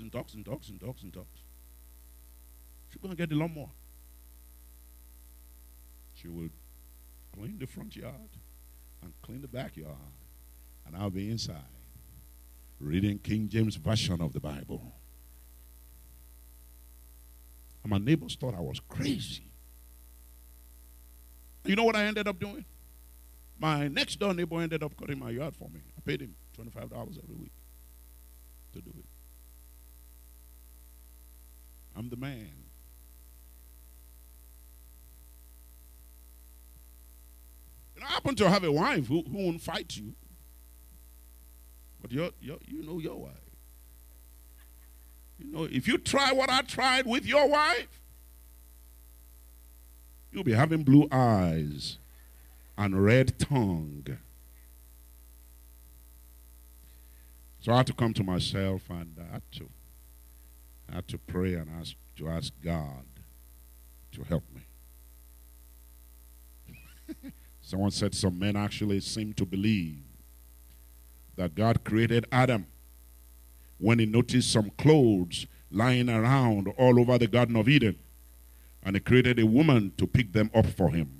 to get the lawnmower. She will clean the front yard and clean the backyard, and I'll be inside reading King James Version of the Bible. And my neighbors thought I was crazy. You know what I ended up doing? My next door neighbor ended up cutting my yard for me. I paid him $25 every week to do it. I'm the man. I happen to have a wife who won't fight you. But you know your wife. You know, if you try what I tried with your wife, you'll be having blue eyes and red tongue. So I had to come to myself, and I had to pray and ask God to help me. Someone said some men actually seem to believe that God created Adam when he noticed some clothes lying around all over the Garden of Eden, and he created a woman to pick them up for him.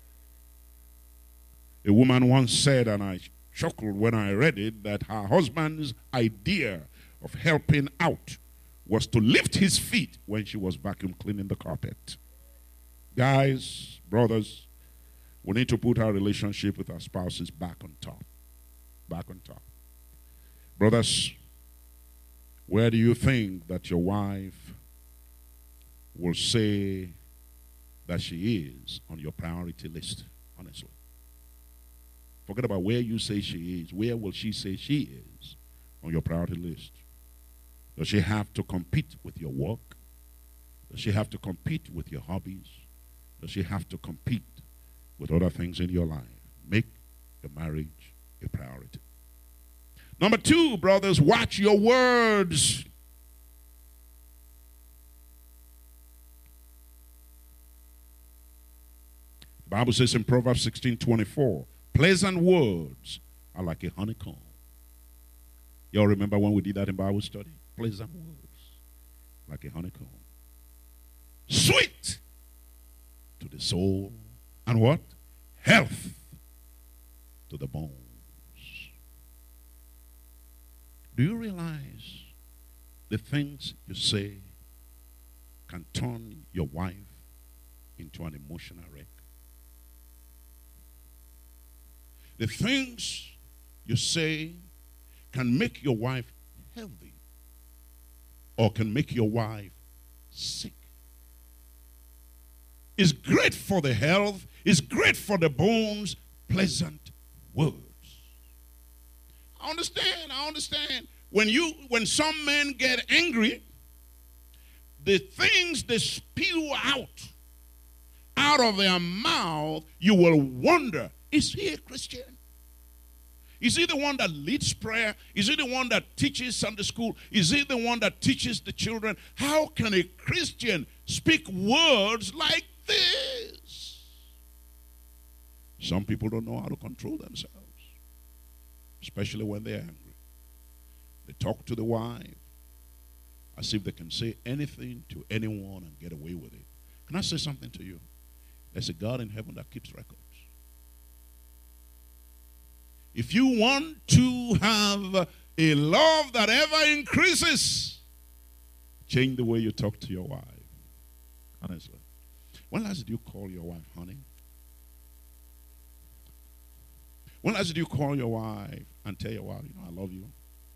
A woman once said, and I chuckled when I read it, that her husband's idea of helping out was to lift his feet when she was vacuum cleaning the carpet. Guys, brothers, we need to put our relationship with our spouses back on top. Back on top. Brothers, where do you think that your wife will say that she is on your priority list? Honestly. Forget about where you say she is. Where will she say she is on your priority list? Does she have to compete with your work? Does she have to compete with your hobbies? Does she have to compete with other things in your life? Make your marriage a priority. Number 2, brothers, watch your words. The Bible says in Proverbs 16:24, pleasant words are like a honeycomb. Y'all remember when we did that in Bible study? Pleasant words like a honeycomb. Sweet to the soul. And what? Health to the bones. Do you realize the things you say can turn your wife into an emotional wreck? The things you say can make your wife healthy or can make your wife sick. It's great for the health. It's great for the bones. Pleasant words. I understand. When some men get angry, the things they spew out of their mouth, you will wonder, is he a Christian? Is he the one that leads prayer? Is he the one that teaches Sunday school? Is he the one that teaches the children? How can a Christian speak words like this? Some people don't know how to control themselves, especially when they're angry. They talk to the wife as if they can say anything to anyone and get away with it. Can I say something to you? There's a God in heaven that keeps records. If you want to have a love that ever increases, change the way you talk to your wife. Honestly. When last did you call your wife honey? When last did you call your wife and tell your wife, I love you?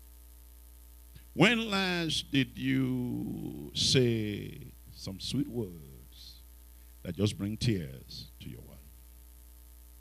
When last did you say some sweet words that just bring tears to your wife?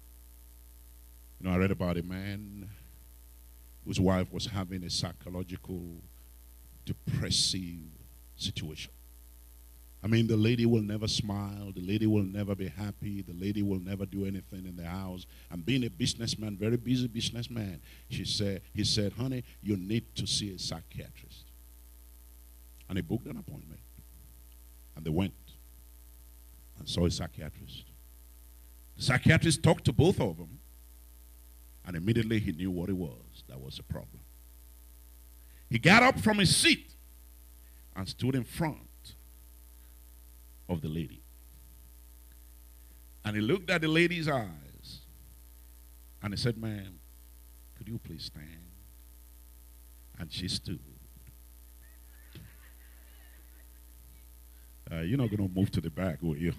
I read about a man whose wife was having a psychological, depressive situation. I mean, the lady will never smile. The lady will never be happy. The lady will never do anything in the house. And being a businessman, very busy businessman, he said, honey, you need to see a psychiatrist. And he booked an appointment. And they went and saw a psychiatrist. The psychiatrist talked to both of them. And immediately he knew what it was that was the problem. He got up from his seat and stood in front of the lady. And he looked at the lady's eyes. And he said, ma'am, could you please stand? And she stood. You're not going to move to the back, will you?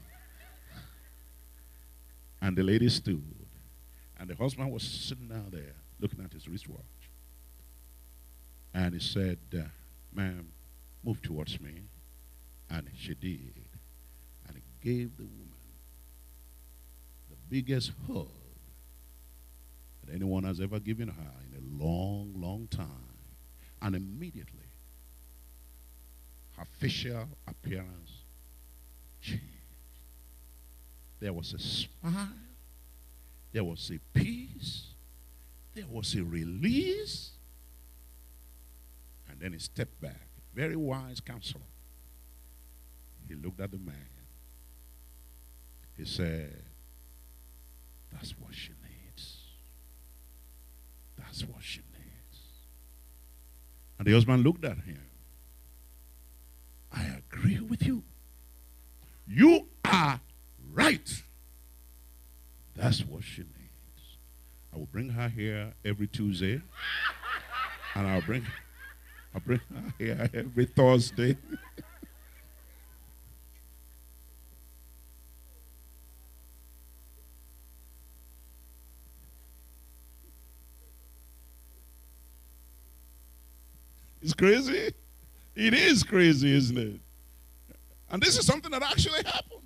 And the lady stood. And the husband was sitting down there looking at his wristwatch. And he said, ma'am, move towards me. And she did. And he gave the woman the biggest hug that anyone has ever given her in a long, long time. And immediately, her facial appearance changed. There was a smile. There was a peace. There was a release. And then he stepped back. Very wise counselor. He looked at the man. He said, that's what she needs. That's what she needs. And the husband looked at him. I agree with you. You are right. That's what she needs. I will bring her here every Tuesday. And I'll bring her here every Thursday. It's crazy. It is crazy, isn't it? And this is something that actually happened.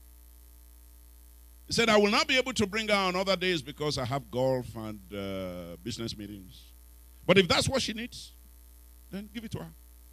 He said, I will not be able to bring her on other days because I have golf and business meetings. But if that's what she needs, then give it to her.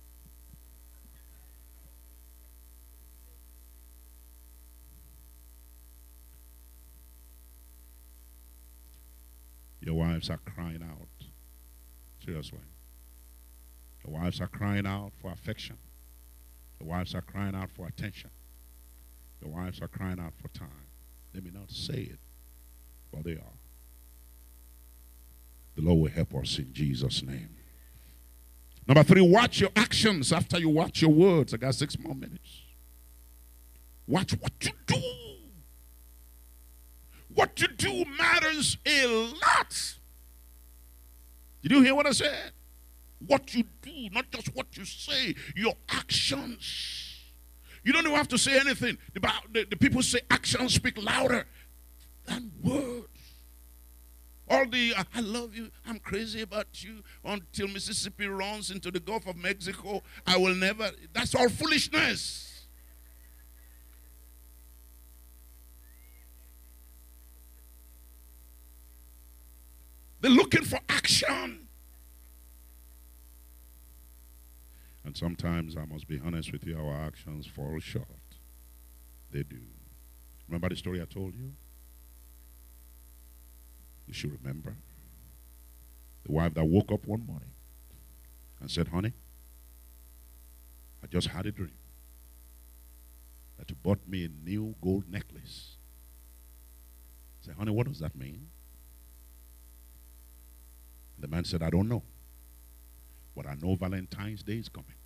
Your wives are crying out. Seriously. Your wives are crying out for affection. Your wives are crying out for attention. Your wives are crying out for time. They may not say it, but they are. The Lord will help us in Jesus' name. Number 3, watch your actions after you watch your words. I got 6 more minutes. Watch what you do. What you do matters a lot. Did you hear what I said? What you do, not just what you say, your actions. You don't even have to say anything. The people say actions speak louder than words. All the, I love you, I'm crazy about you, until Mississippi runs into the Gulf of Mexico, I will never, that's all foolishness. They're looking for action. And sometimes, I must be honest with you, our actions fall short. They do. Remember the story I told you? You should remember. The wife that woke up one morning and said, honey, I just had a dream that you bought me a new gold necklace. I said, honey, what does that mean? And the man said, I don't know. But I know Valentine's Day is coming.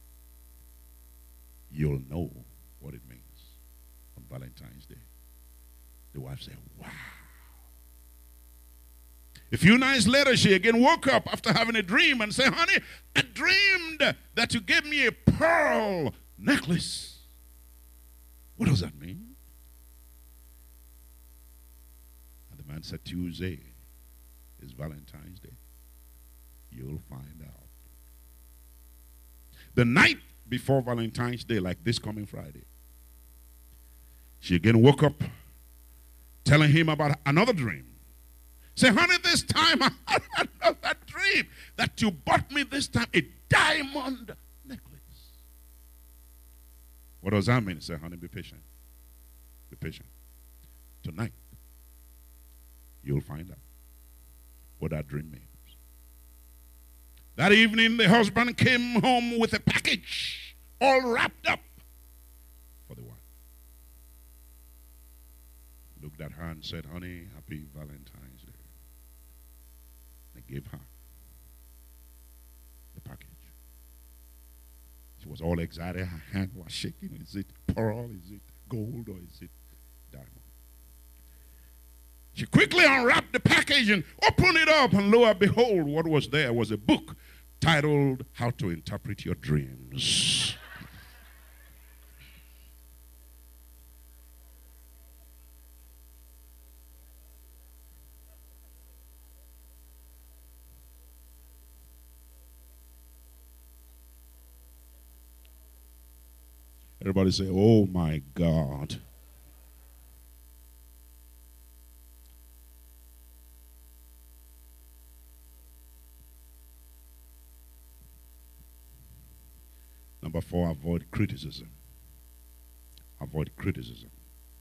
You'll know what it means on Valentine's Day. The wife said, wow. A few nights later, she again woke up after having a dream and said, honey, I dreamed that you gave me a pearl necklace. What does that mean? And the man said, Tuesday is Valentine's Day. You'll find out. The night before Valentine's Day, like this coming Friday, she again woke up telling him about another dream. Say, honey, this time I had another dream that you bought me this time a diamond necklace. What does that mean? Say, honey, be patient. Be patient. Tonight, you'll find out what that dream means. That evening, the husband came home with a package all wrapped up for the wife. Looked at her and said, honey, happy Valentine's Day. And gave her the package. She was all excited. Her hand was shaking. Is it pearl? Is it gold? Or is it diamond? She quickly unwrapped the package and opened it up. And lo and behold, what was there was a book titled How to Interpret Your Dreams. Everybody say, oh my God. Number 4, avoid criticism. Avoid criticism.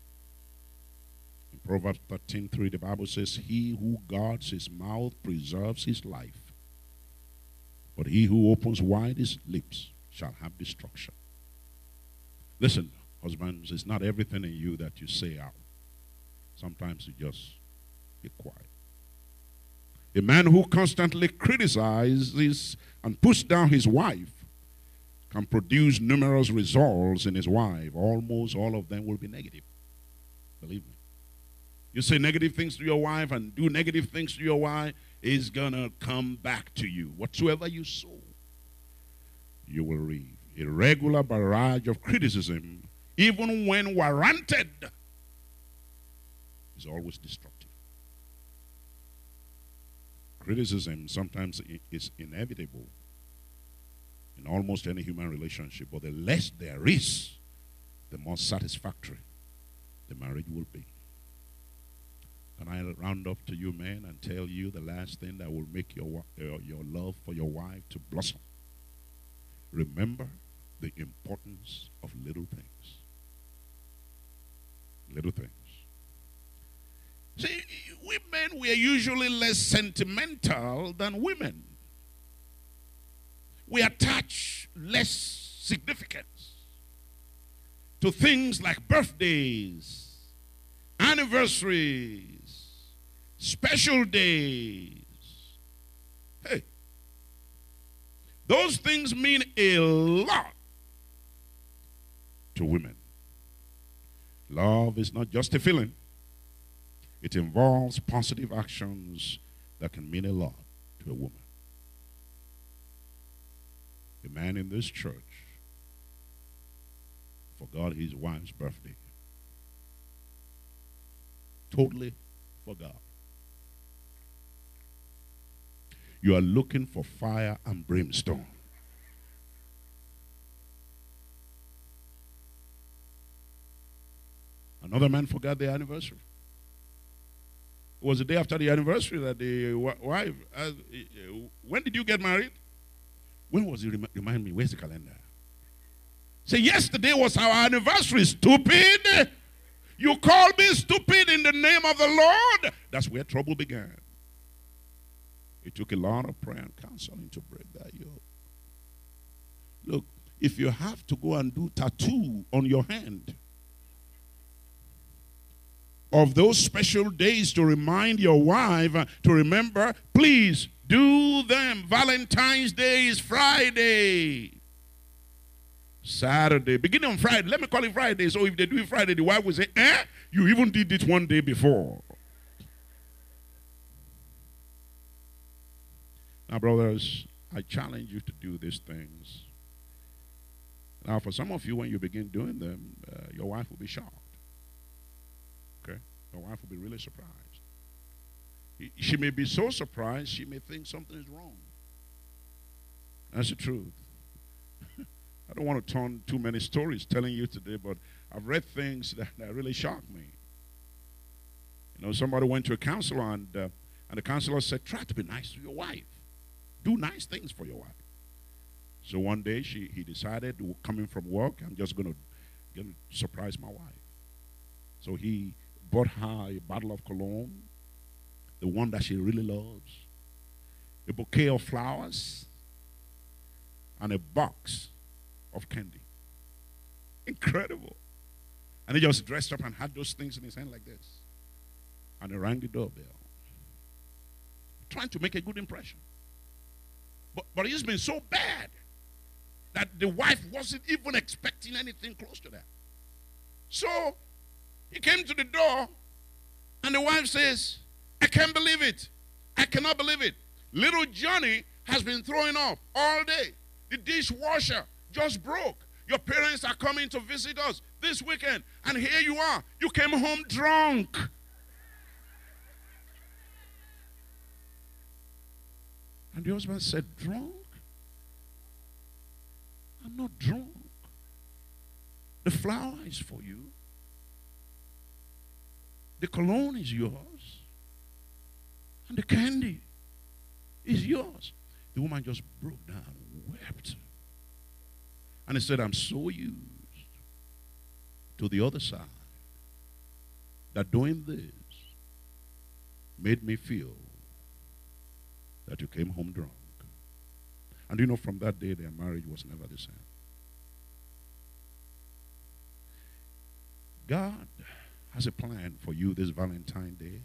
In Proverbs 13:3, the Bible says, he who guards his mouth preserves his life, but he who opens wide his lips shall have destruction. Listen, husbands, it's not everything in you that you say out. Sometimes you just be quiet. A man who constantly criticizes and puts down his wife can produce numerous results in his wife. Almost all of them will be negative. Believe me. You say negative things to your wife and do negative things to your wife, it's going to come back to you. Whatsoever you sow, you will reap. A regular barrage of criticism, even when warranted, is always destructive. Criticism sometimes is inevitable in almost any human relationship, but the less there is, the more satisfactory the marriage will be. And I round up to you, men, and tell you the last thing that will make your love for your wife to blossom. Remember the importance of little things. Little things. See, we men, we are usually less sentimental than women. We attach less significance to things like birthdays, anniversaries, special days. Hey, those things mean a lot to women. Love is not just a feeling. It involves positive actions that can mean a lot to a woman. A man in this church forgot his wife's birthday. Totally forgot. You are looking for fire and brimstone. Another man forgot the anniversary. It was the day after the anniversary that the wife asked, when did you get married? When was it? Remind me, where's the calendar? Say, yesterday was our anniversary, stupid. You called me stupid in the name of the Lord. That's where trouble began. It took a lot of prayer and counseling to break that yoke. Look, if you have to go and do tattoo on your hand of those special days to remind your wife to remember, please do them. Valentine's Day is Friday. Saturday, beginning on Friday. Let me call it Friday. So if they do it Friday, the wife will say, you even did it one day before. Now, brothers, I challenge you to do these things. Now, for some of you, when you begin doing them, your wife will be shocked. Okay? Your wife will be really surprised. She may be so surprised, she may think something is wrong. That's the truth. I don't want to turn too many stories telling you today, but I've read things that really shocked me. You know, somebody went to a counselor and And the counselor said, try to be nice to your wife. Do nice things for your wife. So one day he decided, coming from work, I'm just going to surprise my wife. So he bought her a bottle of cologne, the one that she really loves, a bouquet of flowers, and a box of candy. Incredible. And he just dressed up and had those things in his hand like this. And he rang the doorbell, trying to make a good impression. But it's been so bad that the wife wasn't even expecting anything close to that. So he came to the door, and the wife says, I can't believe it. I cannot believe it. Little Johnny has been throwing up all day. The dishwasher just broke. Your parents are coming to visit us this weekend, and here you are. You came home drunk. And the husband said, drunk? I'm not drunk. The flower is for you. The cologne is yours. And the candy is yours. The woman just broke down and wept. And he said, I'm so used to the other side that doing this made me feel that you came home drunk. And you know, from that day, their marriage was never the same. God has a plan for you this Valentine's Day.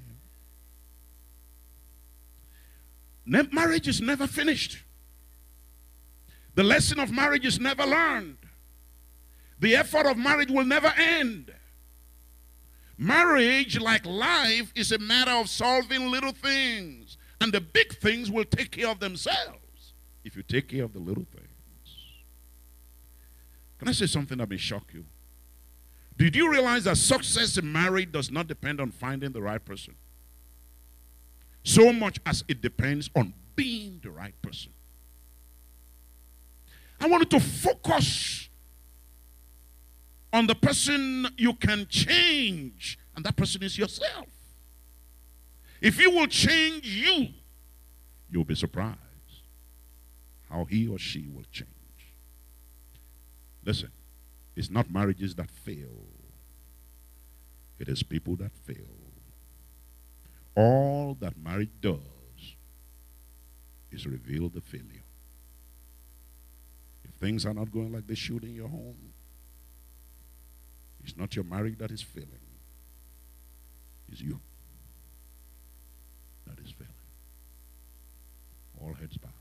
Marriage is never finished. The lesson of marriage is never learned. The effort of marriage will never end. Marriage, like life, is a matter of solving little things. And the big things will take care of themselves if you take care of the little things. Can I say something that may shock you? Did you realize that success in marriage does not depend on finding the right person, so much as it depends on being the right person? I want you to focus on the person you can change, and that person is yourself. If you will change you, you'll be surprised how he or she will change. Listen, it's not marriages that fail. It is people that fail. All that marriage does is reveal the failure. If things are not going like they should in your home, it's not your marriage that is failing. It's you that is failing. All heads bowed.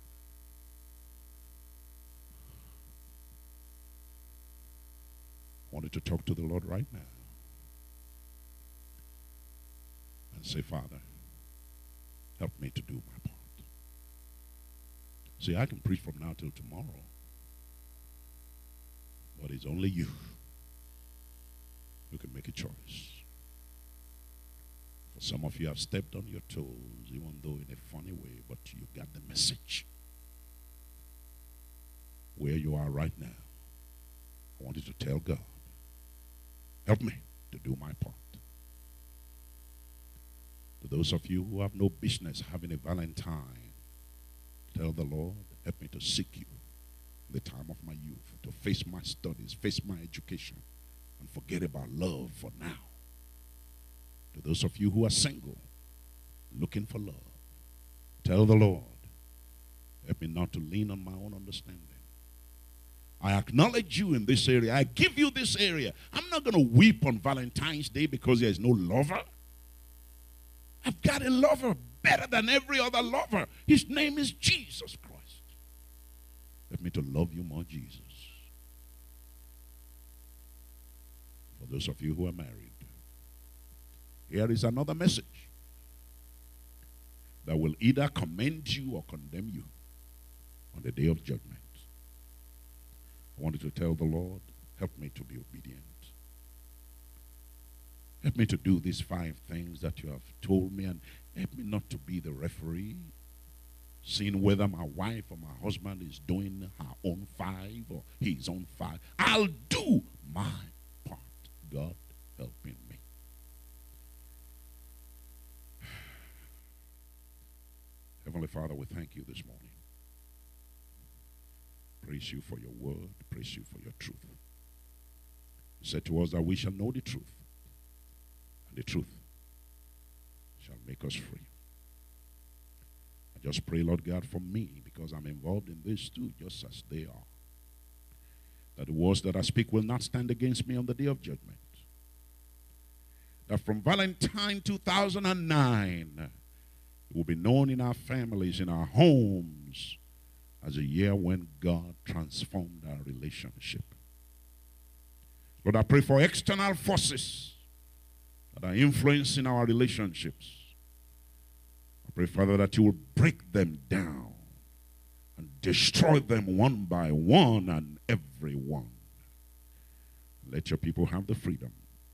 I wanted to talk to the Lord right now and say, Father, help me to do my part. See, I can preach from now till tomorrow, but it's only you who can make a choice. For some of you have stepped on your toes, even though in a funny way, but you got the message. Where you are right now, I want you to tell God, help me to do my part. To those of you who have no business having a Valentine, tell the Lord, help me to seek you in the time of my youth, to face my studies, face my education, and forget about love for now. To those of you who are single, looking for love, tell the Lord, help me not to lean on my own understanding. I acknowledge you in this area. I give you this area. I'm not going to weep on Valentine's Day because there is no lover. I've got a lover better than every other lover. His name is Jesus Christ. Help me to love you more, Jesus. For those of you who are married, here is another message that will either commend you or condemn you on the day of judgment. I wanted to tell the Lord, help me to be obedient. Help me to do these 5 things that you have told me, and help me not to be the referee, seeing whether my wife or my husband is doing her own 5 or his own 5. I'll do my part. God helping me. Heavenly Father, we thank you this morning. Praise you for your word. Praise you for your truth. You said to us that we shall know the truth, and the truth shall make us free. I just pray, Lord God, for me, because I'm involved in this too, just as they are, that the words that I speak will not stand against me on the day of judgment. That from Valentine 2009, it will be known in our families, in our homes, as a year when God transformed our relationship. Lord, I pray for external forces that are influencing our relationships. I pray, Father, that you will break them down and destroy them one by one and every one. Let your people have the freedom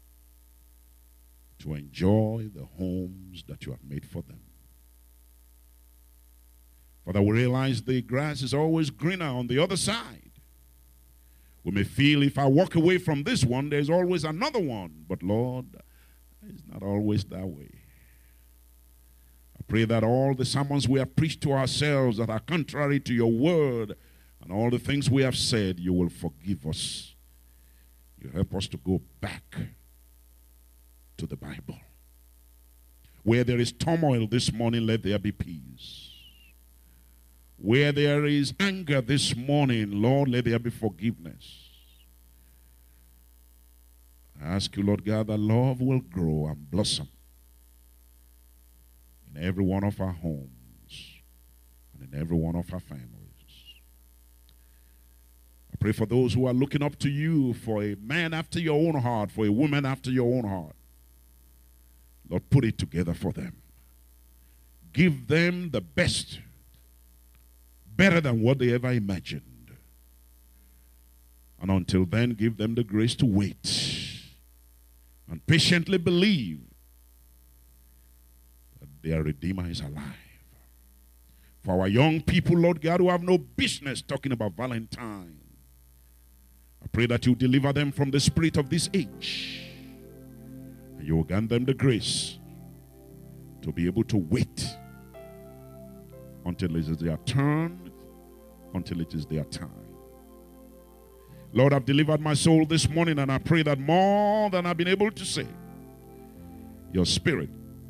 to enjoy the homes that you have made for them. Father, we realize the grass is always greener on the other side. We may feel if I walk away from this one, there's always another one. But Lord, it's not always that way. I pray that all the sermons we have preached to ourselves that are contrary to your word and all the things we have said, you will forgive us. You help us to go back to the Bible. Where there is turmoil this morning, let there be peace. Where there is anger this morning, Lord, let there be forgiveness. I ask you, Lord God, that love will grow and blossom in every one of our homes and in every one of our families. I pray for those who are looking up to you for a man after your own heart, for a woman after your own heart. Lord, put it together for them. Give them the best, better than what they ever imagined. And until then, give them the grace to wait and patiently believe that their Redeemer is alive. For our young people, Lord God, who have no business talking about Valentine, I pray that you deliver them from the spirit of this age. And you will grant them the grace to be able to wait until it is their turn, until it is their time. Lord, I've delivered my soul this morning, and I pray that more than I've been able to say, your spirit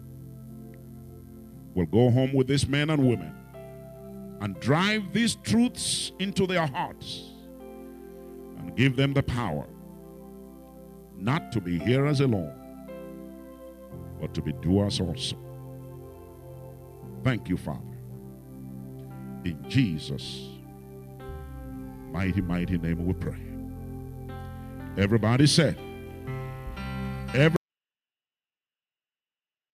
will go home with these men and women and drive these truths into their hearts and give them the power not to be hearers alone, but to be doers also. Thank you, Father. In Jesus' mighty, mighty name we pray. Everybody said,